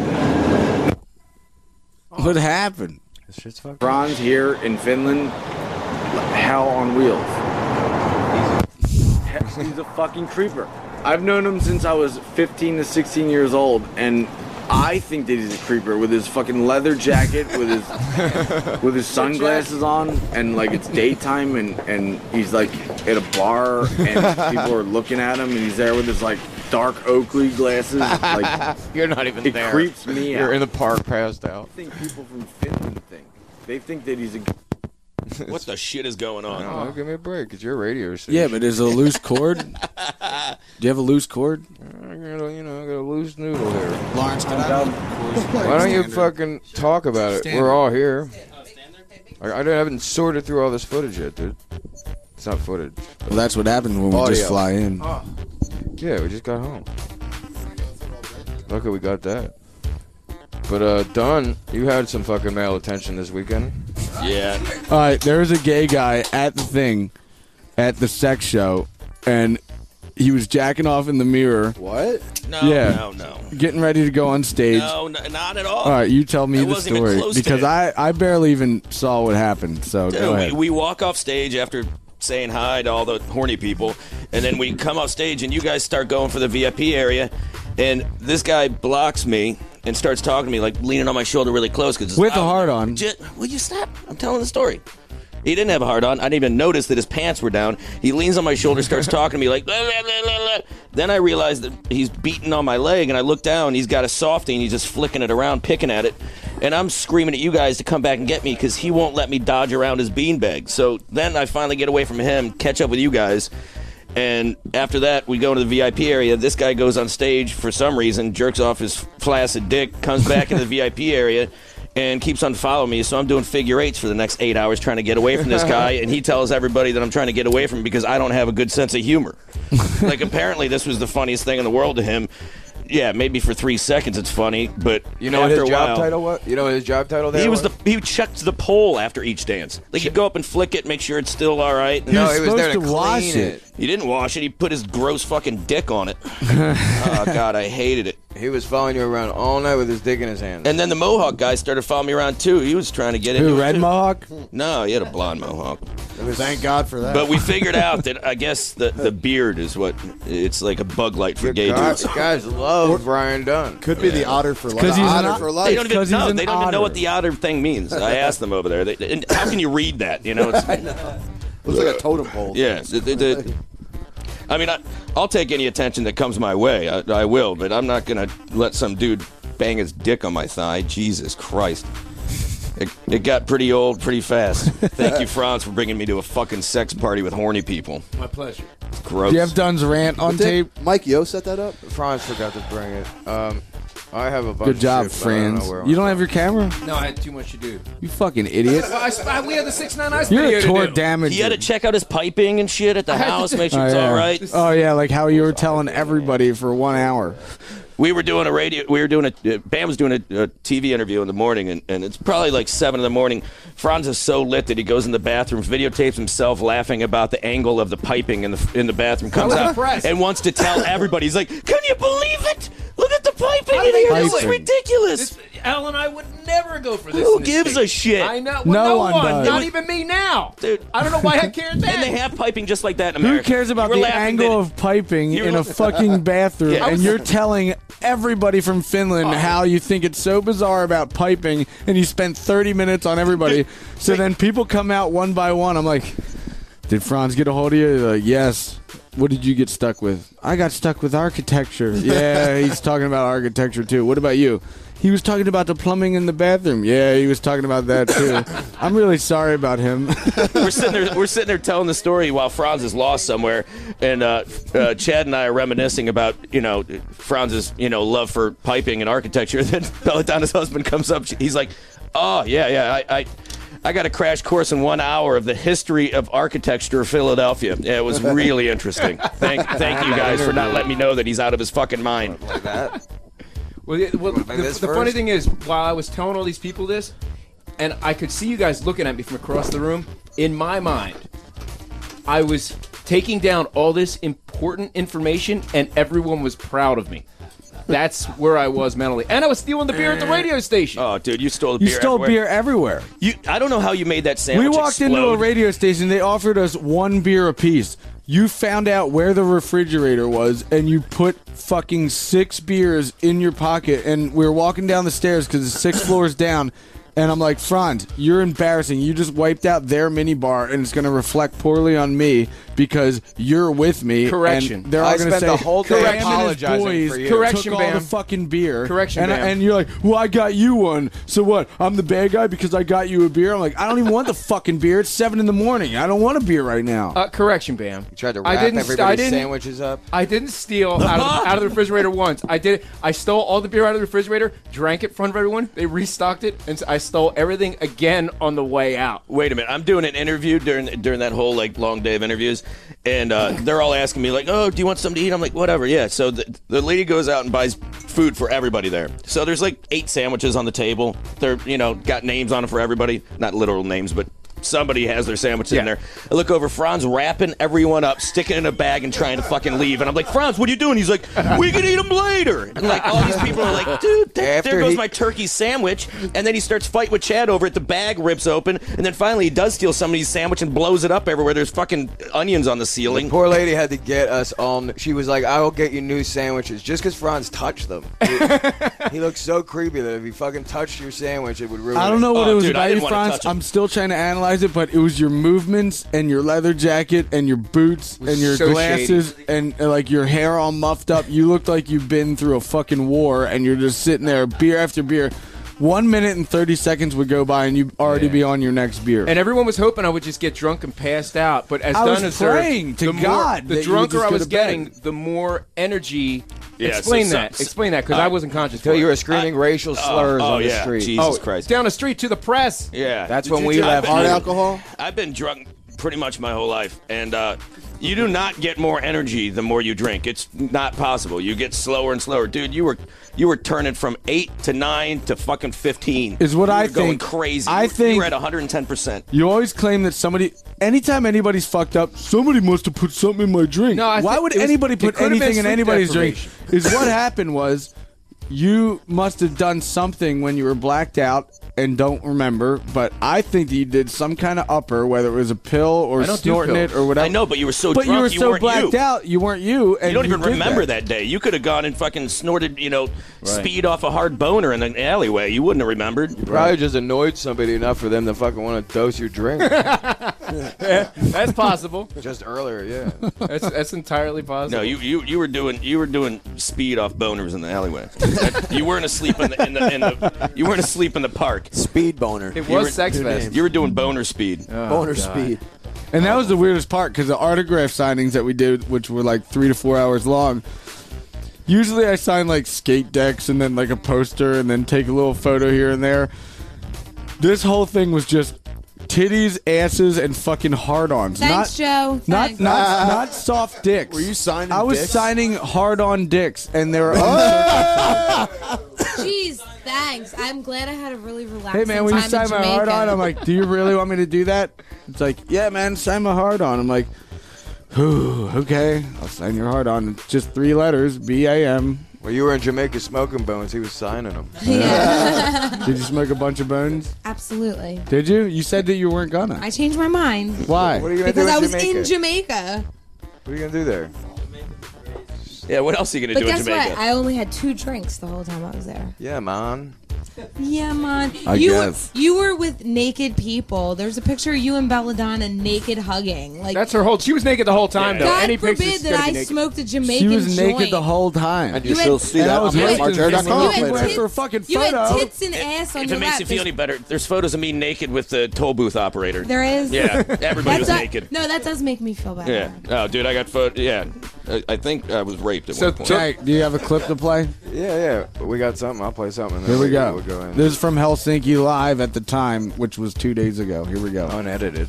What happened? This shit's fucking. Franz here in Finland, hell on wheels. He's a fucking creeper. I've known him since I was 15 to 16 years old, and I think that he's a creeper with his fucking leather jacket, with his sunglasses on, and like it's daytime, and he's like at a bar, and people are looking at him, and he's there with his like dark Oakley glasses. Like You're not even it there. It creeps me out. You're in the park, passed out. I think people from Finland think. They think that he's a. What the shit is going on? Oh, give me a break. It's your radio station. Yeah, but is it a loose cord? Do you have a loose cord? I got a loose noodle here. Lawrence, why don't you fucking talk about it? We're all here. I haven't sorted through all this footage yet, dude. It's not footage. Well, that's what happened when we just fly in. Yeah, we just got home. Lucky we got that. But, Don, you had some fucking male attention this weekend. Yeah. All right, there was a gay guy at the thing, at the sex show, and he was jacking off in the mirror. What? No, yeah. no. Getting ready to go on stage. No, not at all. All right, you tell me It the wasn't even story. close to Because it. I barely even saw what happened, so go ahead. We walk off stage after saying hi to all the horny people, and then we come off stage, and you guys start going for the VIP area, and this guy blocks me and starts talking to me, like leaning on my shoulder really close. With a heart on. Will you stop? I'm telling the story. He didn't have a hard on. I didn't even notice that his pants were down. He leans on my shoulder, starts talking to me like, blah, blah, blah, blah, blah. Then I realized that he's beating on my leg, and I look down, he's got a softie, and he's just flicking it around, picking at it. And I'm screaming at you guys to come back and get me because he won't let me dodge around his beanbag. So then I finally get away from him, catch up with you guys. And after that, we go to the VIP area. This guy goes on stage for some reason, jerks off his flaccid dick, comes back into the VIP area, and keeps on following me. So I'm doing figure eights for the next 8 hours trying to get away from this guy. And he tells everybody that I'm trying to get away from him because I don't have a good sense of humor. Like, apparently this was the funniest thing in the world to him. Yeah, maybe for 3 seconds it's funny, but you know after what his a while, job title was? You know what his job title there was? He checked the pole after each dance. Like, he'd go up and flick it, make sure it's still all right. No, he was there to wash it. He didn't wash it. He put his gross fucking dick on it. Oh, God, I hated it. He was following you around all night with his dick in his hand. And then the Mohawk guy started following me around, too. He was trying to get into it, Red too. Mohawk? No, he had a blonde Mohawk. Thank God for that. But we figured out that I guess the beard is what, it's like a bug light for gay dudes. Guys love Brian Dunn. Could be the otter for life. Because he's otter an for life. They don't even know. an They don't even know otter. what the otter thing means. I asked them over there. And how can you read that? You know, it's, Looks like a totem pole. yeah. I mean, I'll take any attention that comes my way. I will, but I'm not gonna let some dude bang his dick on my thigh. Jesus Christ. It got pretty old pretty fast. Thank you, Franz, for bringing me to a fucking sex party with horny people. My pleasure. It's gross. Do you have Dunn's rant on tape? Mike Yo set that up? Franz forgot to bring it. I have a bunch Good job, of shit, but I don't know Franz. where You don't have your camera? No, I had too much to do. You fucking idiot. We had the 6 9 Eyes You're video a to tour do. damager. He had to check out his piping and shit at the house, make sure it's yeah. all right. Oh, yeah, like how you were telling everybody for 1 hour. We were doing Bam was doing a TV interview in the morning, and it's probably like 7 in the morning. Franz is so lit that he goes in the bathroom, videotapes himself laughing about the angle of the piping in the bathroom, comes was out impressed. and wants to tell everybody. He's like, "Can you believe it? Look at the piping How in do they here. do This is it? ridiculous." Al and I would never go for this. Who in this gives state. a shit? I know. No Well, no one one. does. Not even me now. Dude, I don't know why I cared then. and they have piping just like that in Who America. cares about You were the laughing angle that- of piping You were- in a fucking bathroom? Yeah. And you're telling everybody from Finland how you think it's so bizarre about piping, and you spent 30 minutes on everybody. So then people come out one by one. I'm like, did Franz get a hold of you? They're like, yes. What did you get stuck with? I got stuck with architecture. Yeah, he's talking about architecture too. What about you? He was talking about the plumbing in the bathroom. Yeah, he was talking about that too. I'm really sorry about him. We're sitting there telling the story while Franz is lost somewhere, and Chad and I are reminiscing about Franz's love for piping and architecture. Then Belladonna's husband comes up. He's like, "Oh yeah, I got a crash course in 1 hour of the history of architecture of Philadelphia. Yeah, it was really interesting. Thank you guys for not letting me know that he's out of his fucking mind." Like that. Well, the funny thing is, while I was telling all these people this, and I could see you guys looking at me from across the room, in my mind, I was taking down all this important information, and everyone was proud of me. That's where I was mentally. And I was stealing the beer at the radio station. Oh, dude, you stole the beer. You stole beer everywhere. I don't know how you made that sandwich. We walked into a radio station. They offered us 1 beer apiece. You found out where the refrigerator was, and you put fucking 6 beers in your pocket. And we were walking down the stairs because it's 6 floors down. And I'm like, Franz, you're embarrassing. You just wiped out their mini bar, and it's going to reflect poorly on me because you're with me. Correction. And they're all I going to spent say, the whole day Bam and his apologizing boys for you. Correction, took all Bam. the fucking beer. Correction, and, Bam. and you're like, well, I got you one. So what? I'm the bad guy because I got you a beer? I'm like, I don't even want the fucking beer. It's 7 in the morning. I don't want a beer right now. Correction, Bam. You tried to wrap everybody's sandwiches up. I didn't steal out of the refrigerator once. I stole all the beer out of the refrigerator, drank it in front of everyone. They restocked it, and I stole everything again on the way out. Wait a minute. I'm doing an interview during that whole long day of interviews, and they're all asking me like, "Oh, do you want something to eat?" I'm like, "Whatever." Yeah. So the lady goes out and buys food for everybody there. So there's like 8 sandwiches on the table. They're got names on them for everybody, not literal names, but somebody has their sandwich in there. I look over, Franz wrapping everyone up, sticking it in a bag, and trying to fucking leave. And I'm like, Franz, what are you doing? He's like, we can eat them later. And like all these people are like, dude, there goes my turkey sandwich. And then he starts fighting with Chad over it. The bag rips open, and then finally he does steal somebody's sandwich and blows it up everywhere. There's fucking onions on the ceiling. The poor lady had to get us all. She was like, "I will get you new sandwiches," just because Franz touched them. He looked so creepy that if he fucking touched your sandwich, it would ruin it. I don't know what it was dude, I about you, didn't wanna Franz. touch it. I'm still trying to analyze realize it, but it was your movements and your leather jacket and your boots and your so glasses and like your hair all muffed up. You looked like you've been through a fucking war, and you're just sitting there, beer after beer. 1 minute and 30 seconds would go by, and you'd already be on your next beer. And everyone was hoping I would just get drunk and passed out. But as I was Dunn observed, praying to the more- God the that you would drunker just I go was to bed. getting, the more energy. Yeah, explain so- that. Explain that, because I wasn't conscious. Until for you it. were screaming racial slurs on the street. Jesus Christ. Down the street to the press. Yeah. That's when we left. Hard alcohol? I've been drunk pretty much my whole life, and you do not get more energy the more you drink. It's not possible. You get slower and slower. Dude, you were turning from 8 to 9 to fucking 15. Is what You I were going think. crazy. I you think were at 110%. You always claim that anytime anybody's fucked up, somebody must have put something in my drink. No, Why would anybody put anything in anybody's drink? Is what happened was you must have done something when you were blacked out and don't remember, but I think that you did some kind of upper, whether it was a pill or I don't do snorting pills. it or whatever. I know, but you were so But drunk, you were so weren't blacked you. out, you weren't you. And You don't even did remember that day. You could have gone and fucking snorted, speed off a hard boner in an alleyway. You wouldn't have remembered. You probably just annoyed somebody enough for them to fucking want to dose your drink. That's possible. Just earlier, yeah. That's entirely possible. No, you were doing speed off boners in the alleyway. You weren't asleep in the you weren't asleep in the park. Speed boner. It was Sex Fest. You were doing boner speed. Boner speed. And that was the weirdest part, because the autograph signings that we did, which were like 3 to 4 hours long, usually I sign like skate decks and then like a poster and then take a little photo here and there. This whole thing was just titties, asses, and fucking hard-ons. Thanks, Joe. Thanks. Not soft dicks. Were you signing I was dicks? signing hard-on dicks, and they were Jeez, thanks. I'm glad I had a really relaxing Hey man, when you time sign in my Jamaica. hard on, I'm like, do you really want me to do that? It's like, yeah, man, sign my hard on. I'm like, whew, okay, I'll sign your hard on. It's just 3 letters, B-A-M. Well, you were in Jamaica smoking bones. He was signing them. Yeah. Did you smoke a bunch of bones? Absolutely. Did you? You said that you weren't gonna. I changed my mind. Why? What are you gonna Because do I in was Jamaica? in Jamaica. What are you gonna do there? Yeah, what else are you gonna But do in guess Jamaica? what? I only had 2 drinks the whole time I was there. Yeah, man. Yeah, man. I you guess. you were with naked people. There's a picture of you and Belladonna naked hugging. Like That's her whole. She was naked the whole time, though. God Any forbid pictures that gotta I be naked. smoked a Jamaican She was naked joint. the whole time. And you You still had- see And that I was on waiting markmarjair.com You had later. tits- for a fucking You photo. had tits and ass on If your it makes lap. you feel any better, there's photos of me naked with the toll booth operator. There is. Yeah, everybody was That's naked. No, that does make me feel better. Yeah. Oh, dude, I got photo. Yeah, I think I was raped at So- one point. Hey, do you have a clip to play? Yeah. We got something. I'll play something. and then Here we go. We'll go in. This is from Helsinki Live at the time, which was 2 days ago. Here we go. Unedited.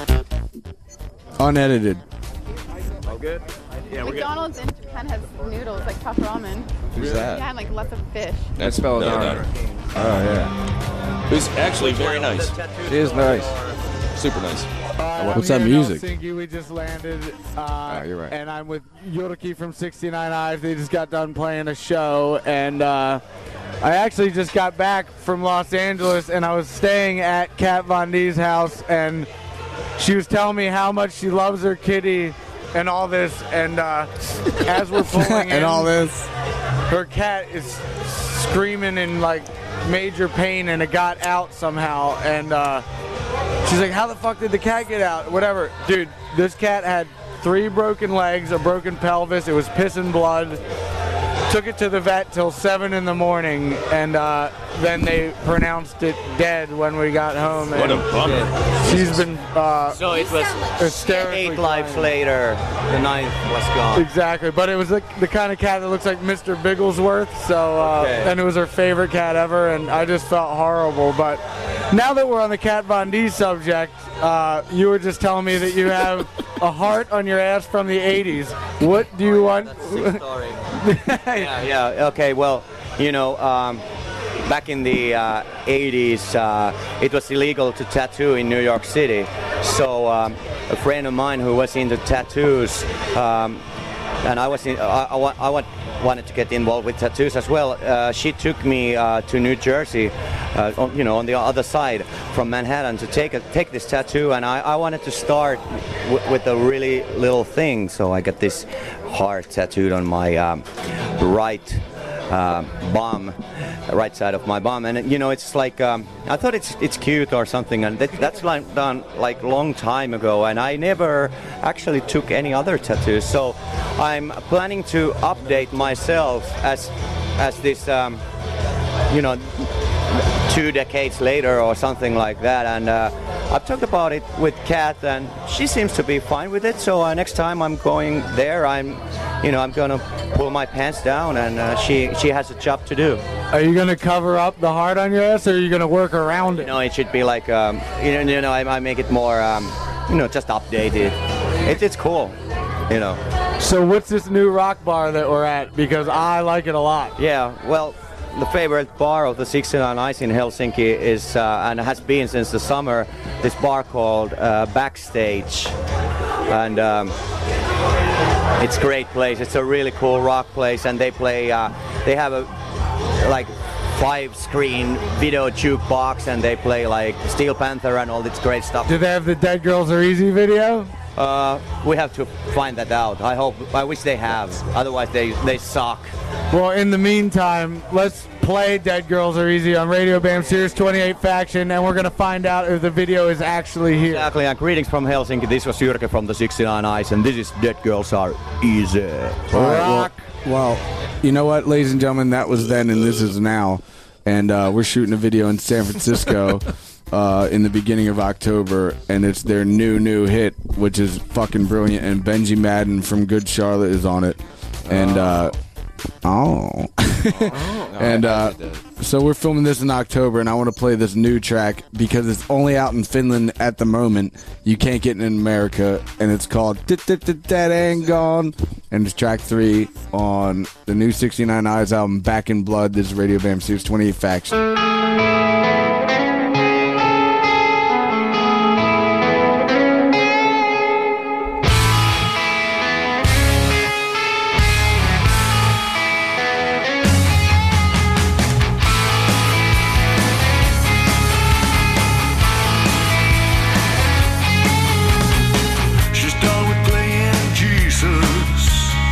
Unedited. All good? Yeah, we're good. McDonald's in Japan has noodles, like tough ramen. Who's that? Yeah, and like lots of fish. That's Belladonna. Oh, yeah. Who's actually very nice. She is nice. Super nice. What's that music? Helsinki, we just landed. You're right. And I'm with Yorki from 69 Eyes. They just got done playing a show, and I actually just got back from Los Angeles, and I was staying at Kat Von D's house, and she was telling me how much she loves her kitty and all this, and as we're pulling in, and all this. her cat is screaming in like major pain, and it got out somehow, and she's like, how the fuck did the cat get out? Whatever. Dude, this cat had 3 broken legs, a broken pelvis, it was pissing blood. Took it to the vet till 7 in the morning, and then they pronounced it dead when we got home. What a and bummer. She's been So it was hysterically 8 lives crying. later, the 9th was gone. Exactly, but it was the kind of cat that looks like Mr. Bigglesworth, so Okay. and it was her favorite cat ever, and I just felt horrible. But now that we're on the Kat Von D subject, you were just telling me that you have a heart on your ass from the 80s. What do you want? Story. Yeah, okay, well, you know, back in the 80s, it was illegal to tattoo in New York City. So a friend of mine who was into tattoos, and I was wanted to get involved with tattoos as well. She took me to New Jersey, on the other side from Manhattan to take this tattoo, and I wanted to start with a really little thing. So I got this heart tattooed on my right bum, right side of my bum, and you know, it's like I thought it's cute or something, and that's like done like long time ago, and I never actually took any other tattoos. So I'm planning to update myself as this, you know, 2 decades later or something like that, and I've talked about it with Kat, and she seems to be fine with it. So next time I'm going there, I'm gonna pull my pants down, and she has a job to do. Are you gonna cover up the heart on your ass, or are you gonna work around it? No, it should be like I make it more just updated. It's cool, you know. So what's this new rock bar that we're at? Because I like it a lot. Yeah, well, the favorite bar of the 69 Eyes in Helsinki is, and has been since the summer, this bar called Backstage. And it's a great place. It's a really cool rock place, and they play, they have a, like, 5-screen video jukebox, and they play, like, Steel Panther and all this great stuff. Do they have the Dead Girls Are Easy video? We have to find that out. I wish they have. Otherwise, they suck. Well, in the meantime, let's play Dead Girls Are Easy on Radio Bam Series 28 Faction, and we're going to find out if the video is actually here. Exactly, and greetings from Helsinki. This was Jyrke from the 69 Eyes, and this is Dead Girls Are Easy. Rock. Well, you know what, ladies and gentlemen, that was then and this is now. And we're shooting a video in San Francisco in the beginning of October, and it's their new hit, which is fucking brilliant, and Benji Madden from Good Charlotte is on it. And so we're filming this in October, and I want to play this new track because it's only out in Finland at the moment. You can't get it in America, and it's called That Ain't Gone, and it's track 3 on the new 69 Eyes album, Back in Blood. This is Radio Bam Series 28 Faction.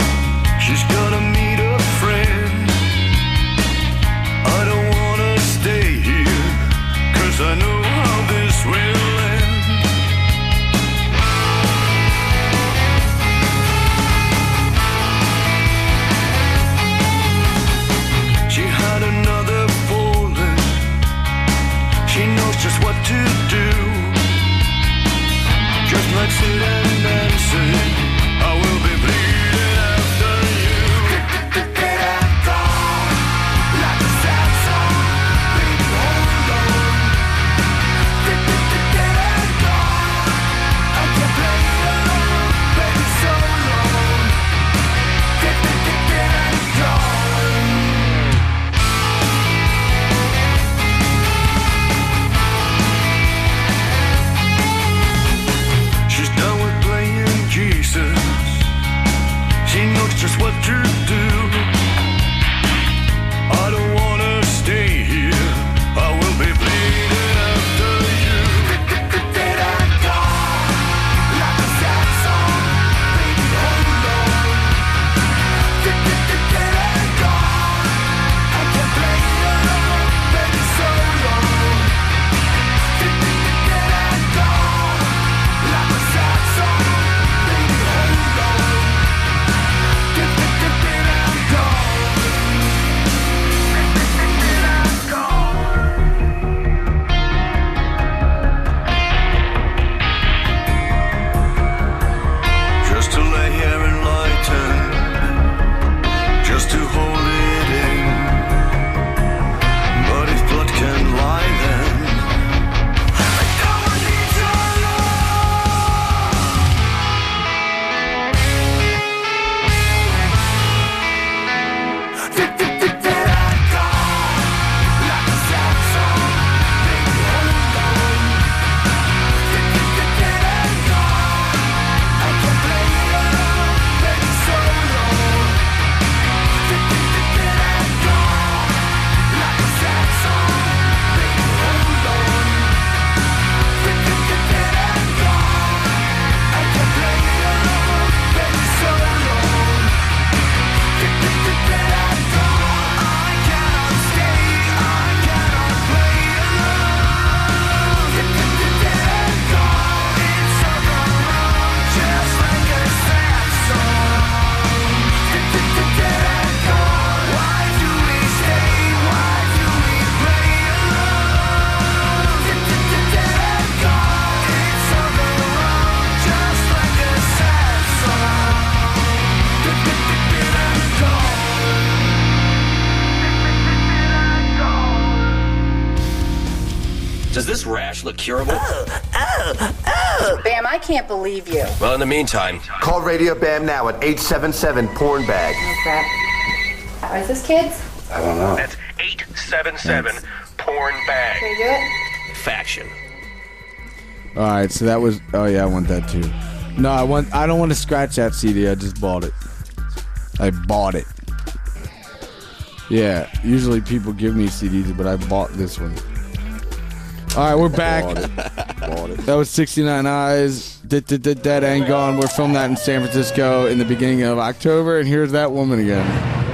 Stay Does this rash look curable? Bam, I can't believe you. Well, in the meantime, Call Radio Bam now at 877-PORN-BAG. Oh, crap. How is this, kids? I don't know. That's 877-PORN-BAG. Can you do it? Faction. All right, so that was. Oh yeah, I want that too. No, I don't want to scratch that CD. I just bought it. I bought it. Yeah, usually people give me CDs, but I bought this one. All right, we're back. Bought it. That was 69 Eyes. Dead Ain't Gone. We're filming that in San Francisco in the beginning of October, and here's that woman again.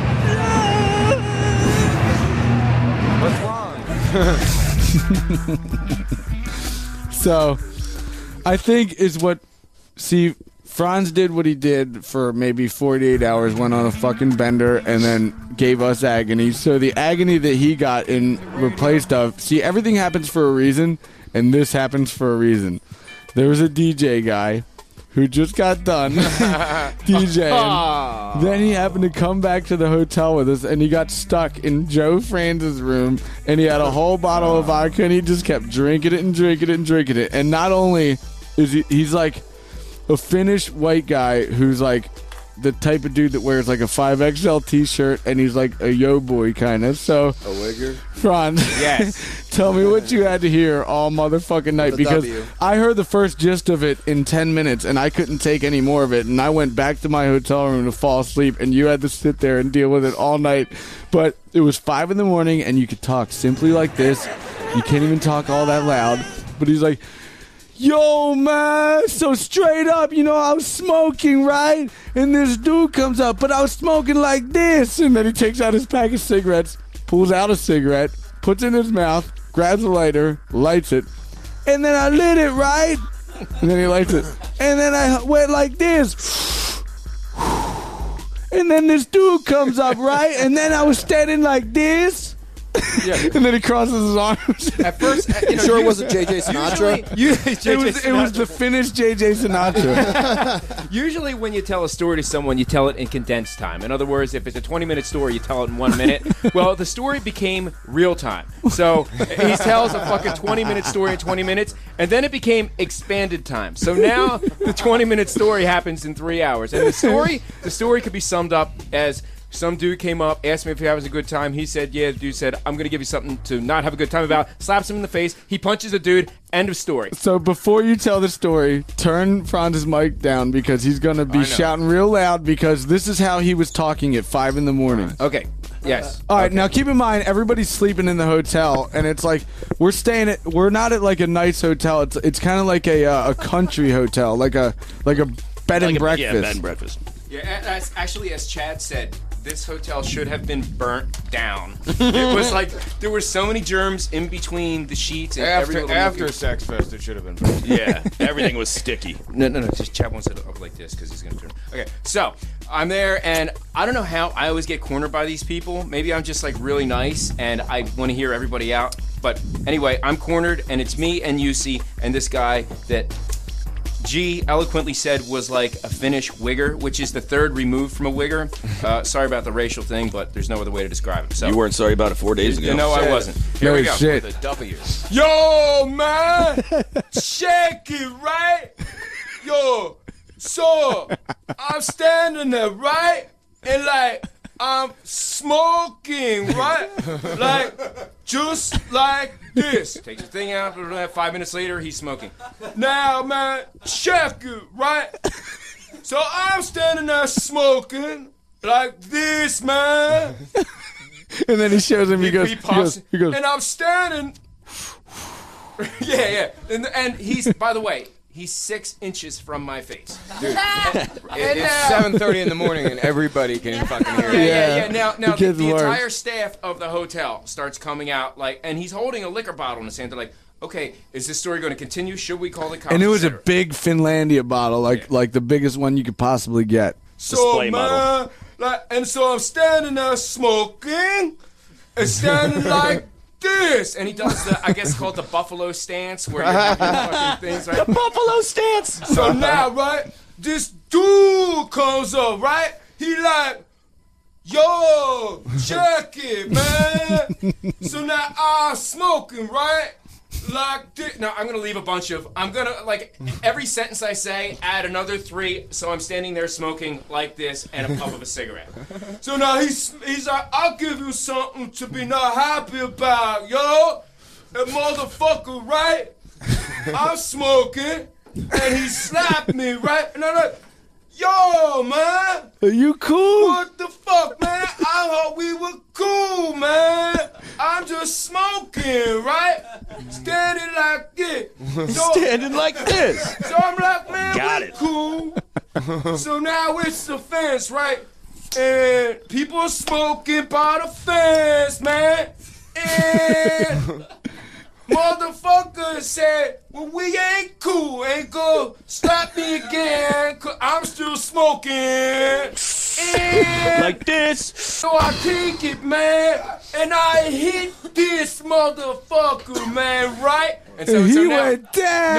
What's wrong? So, I think is what. See, Franz did what he did for maybe 48 hours, went on a fucking bender, and then gave us agony. So the agony that he got in replaced of. See, everything happens for a reason, and this happens for a reason. There was a DJ guy who just got done DJing. Then he happened to come back to the hotel with us, and he got stuck in Joe Franz's room, and he had a whole bottle of vodka, and he just kept drinking it and drinking it and drinking it. And not only is he's like a Finnish white guy who's like the type of dude that wears like a 5XL t-shirt, and he's like a yo boy kind of. So A wigger? Franz, Yes. tell me what you had to hear all motherfucking night, The because W. I heard the first gist of it in 10 minutes and I couldn't take any more of it, and I went back to my hotel room to fall asleep, and you had to sit there and deal with it all night. But it was 5 in the morning and you could talk simply like this. You can't even talk all that loud, but he's like, yo, man, so straight up, you know, I was smoking, right? And this dude comes up, but I was smoking like this. And then he takes out his pack of cigarettes, pulls out a cigarette, puts it in his mouth, grabs a lighter, lights it. And then I lit it, right? And then he lights it. And then I went like this. And then this dude comes up, right? And then I was standing like this. Yeah. And then he crosses his arms. At first, you know, Sure it wasn't JJ Sinatra? It was the Finnish JJ Sinatra. Usually when you tell a story to someone, you tell it in condensed time. In other words, if it's a 20-minute story, you tell it in 1 minute. Well, the story became real time. So he tells a fucking 20-minute story in 20 minutes, and then it became expanded time. So now the 20-minute story happens in 3 hours. And the story could be summed up as: some dude came up, asked me if he was a good time. He said, yeah. The dude said, I'm going to give you something to not have a good time about. Slaps him in the face. He punches the dude. End of story. So before you tell the story, turn Franz's mic down, because he's going to be shouting real loud, because this is how he was talking at 5 in the morning. Okay. Yes. All right. Now keep in mind, everybody's sleeping in the hotel, and it's like we're not at like a nice hotel. It's kind of like a country hotel, like a bed and breakfast. Yeah, bed and breakfast. Yeah, actually, as Chad said, this hotel should have been burnt down. It was like there were so many germs in between the sheets. And After Sex Fest, it should have been burnt. Yeah, everything was sticky. No. Just Chad wants it up like this because he's gonna turn. Okay, so I'm there, and I don't know how I always get cornered by these people. Maybe I'm just like really nice, and I want to hear everybody out. But anyway, I'm cornered, and it's me and Jussi and this guy that G eloquently said was like a Finnish wigger, which is the third removed from a wigger. Sorry about the racial thing, but there's no other way to describe it. So You weren't sorry about it 4 days ago. No, I wasn't. Here we go. Shit. The W. Yo, man, shake it, right? Yo, so I'm standing there, right? And like I'm smoking, right? Like just like this. Takes the thing out. 5 minutes later, he's smoking. Now, man, check it, right? So I'm standing there smoking like this, man. And then he shows him. He goes. And I'm standing. Yeah. And he's, by the way, he's 6 inches from my face. Dude. It's 7:30 in the morning and everybody can fucking hear it. Yeah. Now the entire staff of the hotel starts coming out, like, and he's holding a liquor bottle in his hand. They're like, okay, is this story going to continue? Should we call the cops? And it was a big Finlandia bottle, like the biggest one you could possibly get. So, Display man, model. and so I'm standing there smoking and standing like this. And he does the, I guess, called the buffalo stance, where you have your fucking things, right? The buffalo stance. So now, right, this dude comes up, right? He like, yo, check it, man. So now I'm smoking, right? like this. No, I'm gonna leave a bunch of. I'm gonna like every sentence I say, add another 3. So I'm standing there smoking like this and a puff of a cigarette. So now he's like, I'll give you something to be not happy about, yo. That motherfucker, right? I'm smoking, and he slapped me, right? And I'm like, yo, man. Are you cool? What the fuck, man? I thought we were cool, man. I'm just smoking, right? Standing like this. Standing like this. So I'm like, man, Got we it. cool. So now it's the fence, right? And people are smoking by the fence, man. And motherfucker said, well, we ain't cool. Ain't gonna slap me again, 'cause I'm still smoking. And like this. So I take it, man, and I hit this motherfucker, man, right? And so He now, went down.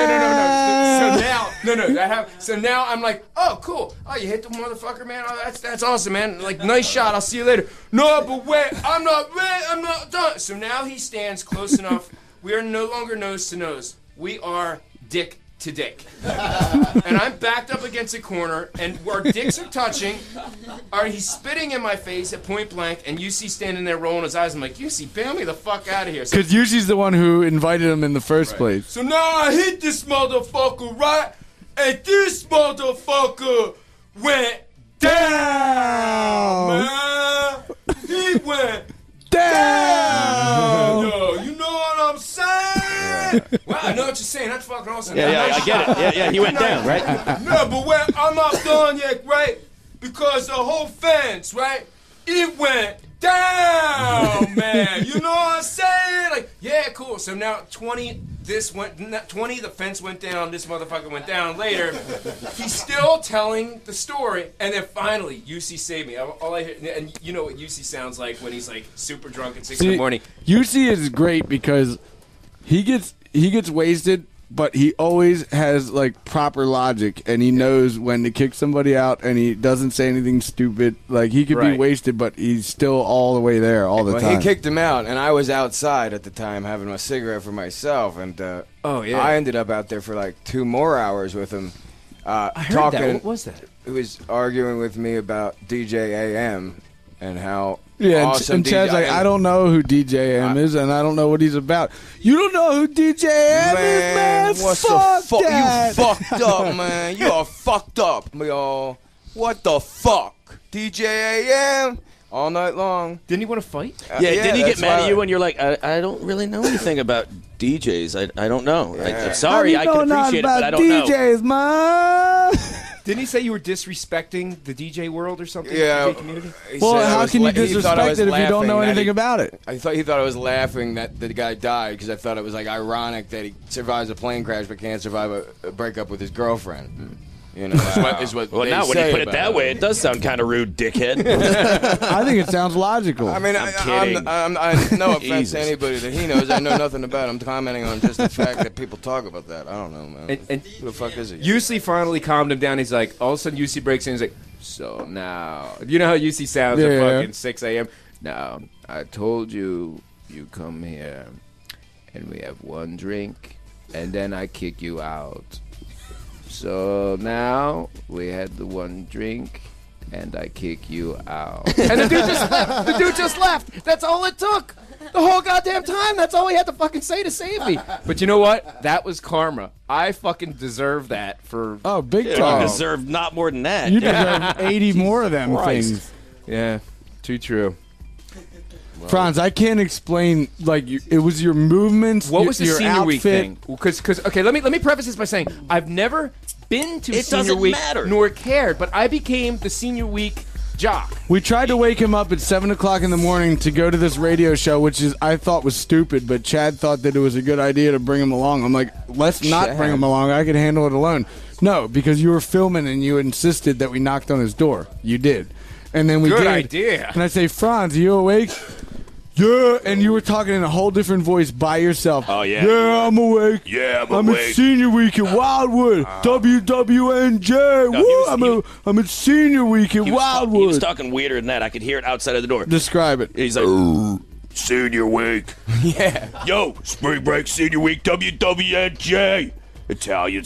So now I'm like, oh, cool. Oh, you hit the motherfucker, man. Oh, that's awesome, man. Like, nice shot. I'll see you later. No, but wait, I'm not done. So now he stands close enough. We are no longer nose to nose. We are dick to dick. And I'm backed up against a corner, and our dicks are touching. He's spitting in my face at point blank, and UC standing there rolling his eyes. I'm like, UC, bail me the fuck out of here. So, Because Yushi's the one who invited him in the first place. so now I hit this motherfucker, right? And this motherfucker went down, man. He went down. Yo, you know what I'm saying? Well, I know what you're saying. That's fucking awesome. Yeah, I get it. Yeah, he went down, right? No, but wait, I'm not done yet, right? Because the whole fence, right? It went down, man. You know what I'm saying? Like, yeah, cool. So now 20, the fence went down, this motherfucker went down later. He's still telling the story, and then finally, UC saved me. All I hear, and you know what UC sounds like when he's like super drunk at 6 in the morning. Yussi is great because he gets wasted, but he always has like proper logic, and he knows when to kick somebody out, and he doesn't say anything stupid. Like he could be Right. wasted, but he's still all the way there all the time. He kicked him out, and I was outside at the time having a cigarette for myself, and yeah. I ended up out there for like 2 more hours with him. I heard talking, that. What was that? He was arguing with me about DJ AM and how Yeah, awesome and Chad's like, I don't know who DJ M is, and I don't know what he's about. You don't know who DJ M is, man? What's Fuck the fuck? that. You fucked up, man. You are fucked up, yo. What the fuck? DJ AM all night long. Didn't he want to fight? Yeah, didn't he get that's mad why- at you when you're like, I don't really know anything about DJs. I don't know. Yeah. I'm sorry, I can appreciate it, but I don't know. DJs, man. Didn't he say you were disrespecting the DJ world or something? Yeah. DJ community? He Well, said I how was can you he thought I disrespect was it if you don't know laughing that anything he- about it? He thought I was laughing that the guy died because I thought it was like ironic that he survives a plane crash but can't survive a breakup with his girlfriend. You know, is what Well, they now when say you put it about that way, it does sound kind of rude, dickhead. I think it sounds logical. I mean, I'm kidding. no offense Jesus. to anybody that he knows. I know nothing about. I'm commenting on just the fact that people talk about that. I don't know, man. And Who the fuck is it? UC finally calmed him down. He's like, all of a sudden, UC breaks in. He's like, so now, you know how UC sounds Yeah. at fucking 6 a.m. Now, I told you, you come here, and we have one drink, and then I kick you out. So now we had the one drink, and I kick you out. And the dude just left. The dude just left. That's all it took. The whole goddamn time. That's all he had to fucking say to save me. But you know what? That was karma. I fucking deserve that for. Oh, big You time. deserve not more than that. You deserve 80 more of them Christ. things. Yeah, too true. Franz, I can't explain. Like, it was your movements. What was the your senior week outfit. thing? Because okay, let me preface this by saying I've never been to It senior doesn't week matter. nor cared, but I became the senior week jock. We tried to wake him up at 7 o'clock in the morning to go to this radio show, which I thought was stupid, but Chad thought that it was a good idea to bring him along. I'm like, let's not Chad. bring him along. I could handle it alone. No, because you were filming and you insisted that we knocked on his door. You did. And then we Good did. idea. And I say, Franz, are you awake? Yeah, and you were talking in a whole different voice by yourself. Oh, yeah. Yeah, I'm awake. Yeah, I'm I'm awake. at senior week at Wildwood. WWNJ. No, Woo, I'm at senior week at He Wildwood. was talking weirder than that. I could hear it outside of the door. Describe it. He's like, Senior week. Yeah. Yo, spring break, senior week, WWNJ. Italian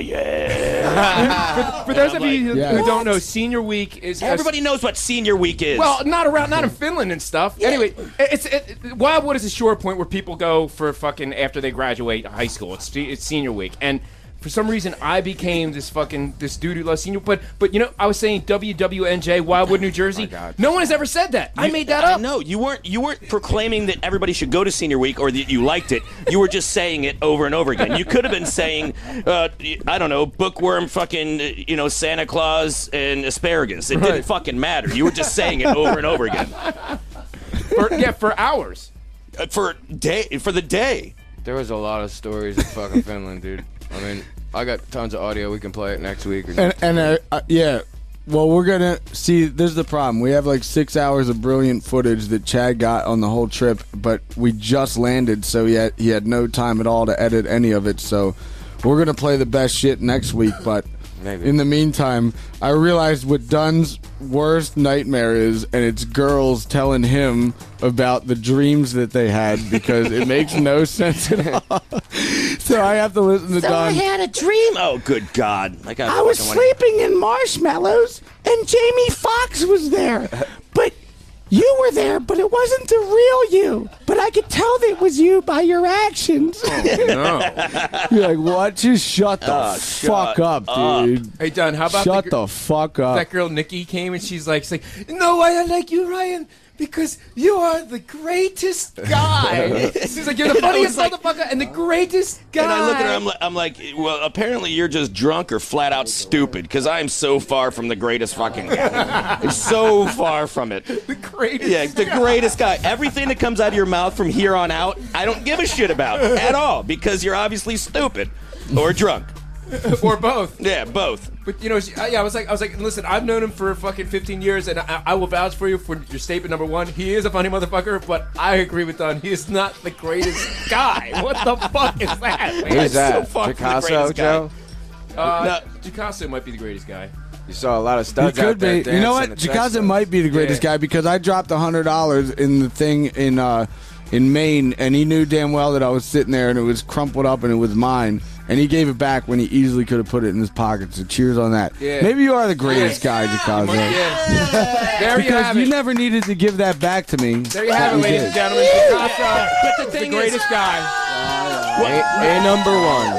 stallion. For those of you who don't know, Senior Week is... Everybody knows what Senior Week is. Well, not in Finland and stuff. Yeah. Anyway, Wildwood is a short point where people go for fucking after they graduate high school. It's Senior Week. And for some reason, I became this dude who loves Senior. But you know, I was saying WWNJ, Wildwood, New Jersey. No one has ever said that. I made that up. No, you weren't proclaiming that everybody should go to Senior Week or that you liked it. You were just saying it over and over again. You could have been saying, I don't know, bookworm, fucking, Santa Claus and asparagus. It didn't fucking matter. You were just saying it over and over again. For hours. For the day. There was a lot of stories of fucking Finland, dude. I mean, I got tons of audio. We can play it next week. Yeah. Well, we're going to see. This is the problem. We have like 6 hours of brilliant footage that Chad got on the whole trip, but we just landed, so he had no time at all to edit any of it. So we're going to play the best shit next week, but in the meantime, I realized what Dunn's worst nightmare is, and it's girls telling him about the dreams that they had because it makes no sense at all. So I have to listen to Dunn. I had a dream. Oh, good God. I was sleeping in marshmallows, and Jamie Foxx was there. But you were there, but it wasn't the real you. But I could tell that it was you by your actions. Oh, no. You're like, what? Just shut the fuck up, dude. Hey, Dunn, how about Shut the fuck up. That girl Nikki came and she's like, no, I like you, Ryan, because you are the greatest guy. She's like, you're the funniest motherfucker and the greatest guy. And I look at her, I'm like, well, apparently you're just drunk or flat out stupid, because I am so far from the greatest fucking guy. It's so far from it. The greatest Yeah, the greatest guy. Everything that comes out of your mouth from here on out, I don't give a shit about at all, because you're obviously stupid or drunk. Or both. Yeah, both. But I was like, listen, I've known him for fucking 15 years, and I will vouch for you for your statement number one. He is a funny motherfucker, but I agree with Don. He is not the greatest guy. What the fuck is that? Who's that? Picasso, Joe? Picasso might be the greatest guy. You saw a lot of studs He could out there be. You know what? Picasso might be the greatest guy because I dropped $100 in the thing in Maine, and he knew damn well that I was sitting there and it was crumpled up and it was mine. And he gave it back when he easily could have put it in his pocket. So cheers on that. Yeah. Maybe you are the greatest guy, Picasso. There you have because you never needed to give that back to me. There you have it, ladies and gentlemen. Picasso, But the thing the greatest is, guy. A number one.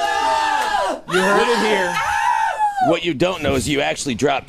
You heard it here. What you don't know is you actually dropped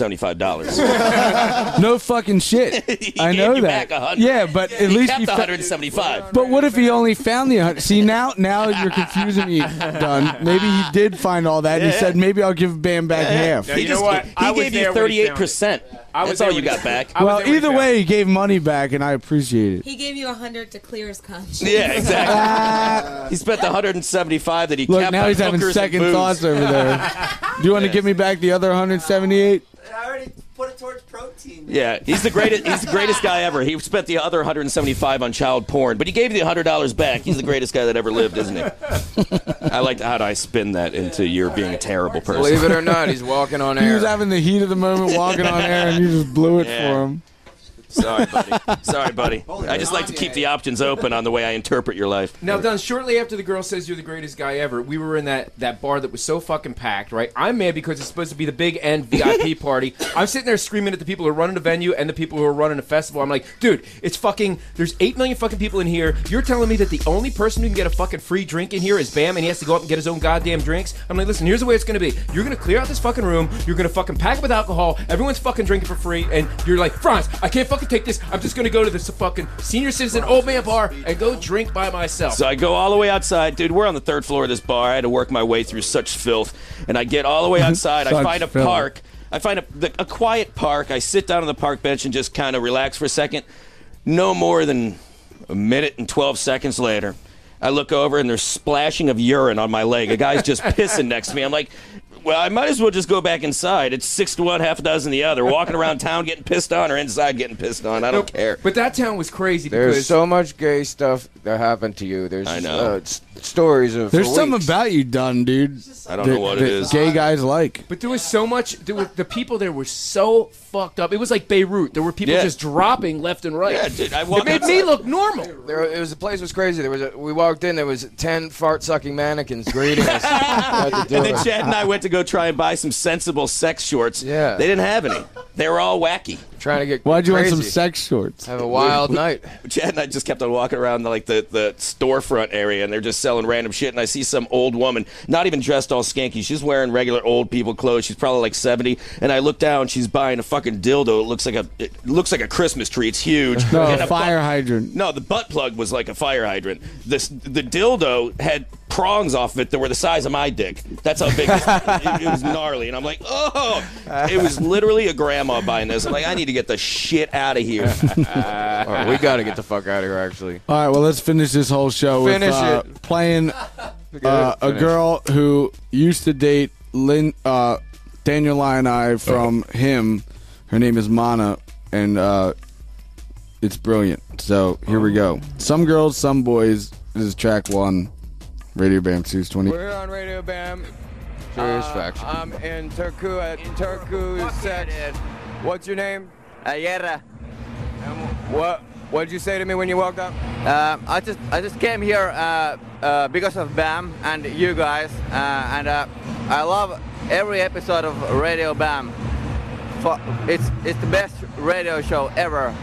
$275. No fucking shit. I know gave you that. back 100. Yeah, but at He least kept you 175. But what if he only found the 100? See, now you're confusing me, Dunn. Maybe he did find all that, and he said, maybe I'll give Bam back half. He gave you 38%. That's all you got back. Well, either way, he gave money back, and I appreciate it. He gave you 100 to clear his conscience. Yeah, exactly. He spent the 175 that he Look, kept now on he's having hookers and second booze. thoughts over there. Do you want to give me back the other 178? I already put it towards protein. Yeah, he's the greatest. He's the greatest guy ever. He spent the other 175 on child porn, but he gave you the $100 back. He's the greatest guy that ever lived, isn't he? I like how do I spin that into you're being a terrible person. Believe it or not, he's walking on air. He was having the heat of the moment, walking on air, and you just blew it for him. Sorry, buddy. I just like to keep the options open on the way I interpret your life. Now, Don, shortly after the girl says you're the greatest guy ever, we were in that bar that was so fucking packed, right? I'm mad because it's supposed to be the big end VIP party. I'm sitting there screaming at the people who are running the venue and the people who are running the festival. I'm like, dude, it's fucking, there's 8 million fucking people in here. You're telling me that the only person who can get a fucking free drink in here is Bam, and he has to go up and get his own goddamn drinks? I'm like, listen, here's the way it's going to be. You're going to clear out this fucking room. You're going to fucking pack it with alcohol. Everyone's fucking drinking for free. And you're like, Franz, I can't fucking take this. I'm just going to go to this fucking senior citizen old man bar and go drink by myself. So I go all the way outside. Dude, we're on the 3rd floor of this bar. I had to work my way through such filth. And I get all the way outside. I find a park. I find a quiet park. I sit down on the park bench and just kind of relax for a second. No more than a minute and 12 seconds later, I look over and there's splashing of urine on my leg. A guy's just pissing next to me. I'm like, Well, I might as well just go back inside. It's 6 to 1, half a dozen the other. Walking around town getting pissed on or inside getting pissed on. I don't care. But that town was crazy There's because so much gay stuff that happened to you. There's I know. Stories of. There's for something weeks. about you done, dude. I don't know what it is. Gay guys like. But there was so much. The people there were so fucked up. It was like Beirut. There were people Yeah. just dropping left and right. Yeah, dude, I it walked made me look normal. The place was crazy. We walked in. There was 10 fart-sucking mannequins greeting us. At the door. And then Chad and I went to go try and buy some sensible sex shorts. Yeah. They didn't have any. They were all wacky. Trying to get Why'd you crazy. want some sex shorts? Have a wild night. Chad and I just kept on walking around the storefront area, and they're just selling random shit. And I see some old woman, not even dressed all skanky. She's wearing regular old people clothes. She's probably like 70. And I look down. She's buying a fucking dildo. It looks like a Christmas tree. It's huge. No, And a fire hydrant. No, the butt plug was like a fire hydrant. The dildo had prongs off of it that were the size of my dick. That's how big it was gnarly. And I'm like, oh, it was literally a grandma buying this. I'm like, I need to get the shit out of here. All right, we got to get the fuck out of here, actually. All right, well, let's finish this whole show Finish with it. playing a Finish. girl who used to date Daniel and I from him. Her name is Mana, and it's brilliant. So here we go. Some Girls, Some Boys. This is track 1. Radio Bam Series 20. We're on Radio Bam. Serious Faction. I'm in Turku at Turku Sex. What's your name? Yerra. What did you say to me when you walked up? I just came here because of BAM and you guys, and I love every episode of Radio BAM. It's the best radio show ever.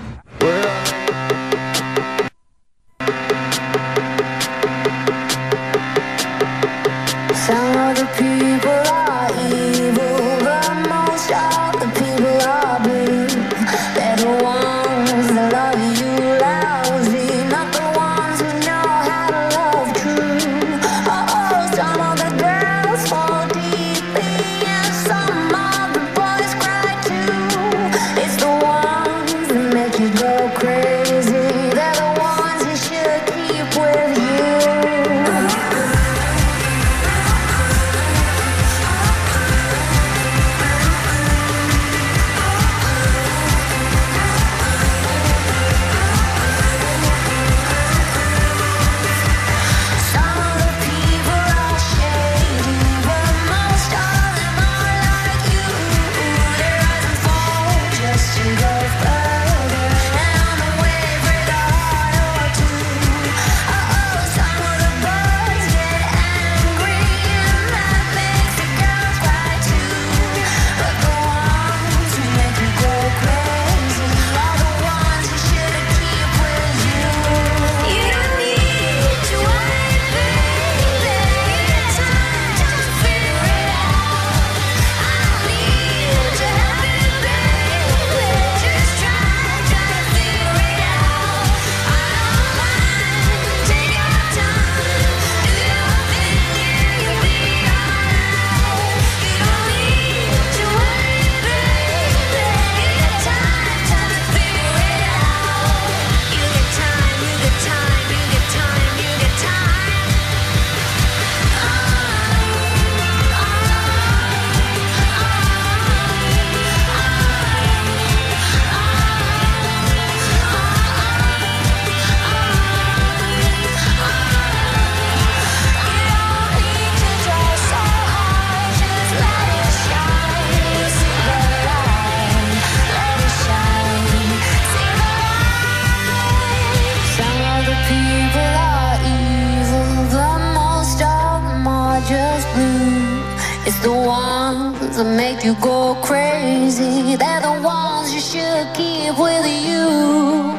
Some of the people are evil, but most of the people are blue. They're the ones that love you lousy, not the ones who know how to love true. Oh, some of the girls fall deeply, and some of the boys cry too. It's the ones that make you go crazy. They're the ones you should keep with you. It's the ones that make you go crazy. They're the ones you should keep with you.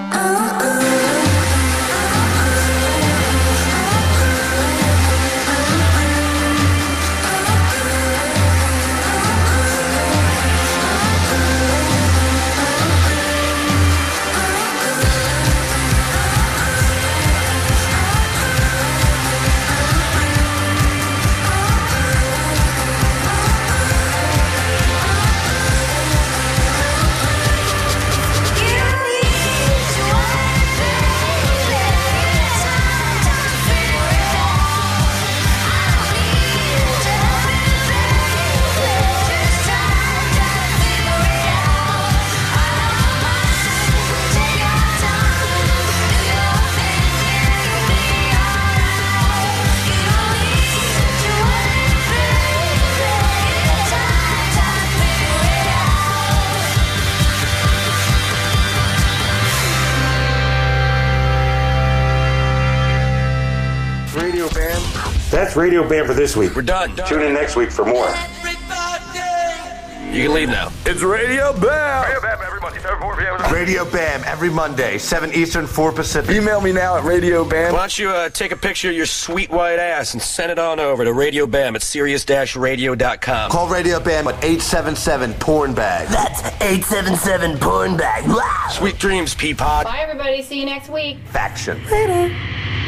Radio Bam. That's Radio Bam for this week. We're done. Tune in next week for more. You can leave now. It's Radio Bam. Radio Bam every Monday, 7 4 p.m. Radio Bam every Monday, 7 Eastern, 4 Pacific. Email me now at Radio Bam. Why don't you take a picture of your sweet white ass and send it on over to Radio Bam at Sirius-Radio.com. Call Radio Bam at 877-PORN-BAG. That's 877-PORN-BAG. Sweet dreams, Peapod. Bye, everybody. See you next week. Faction. Later.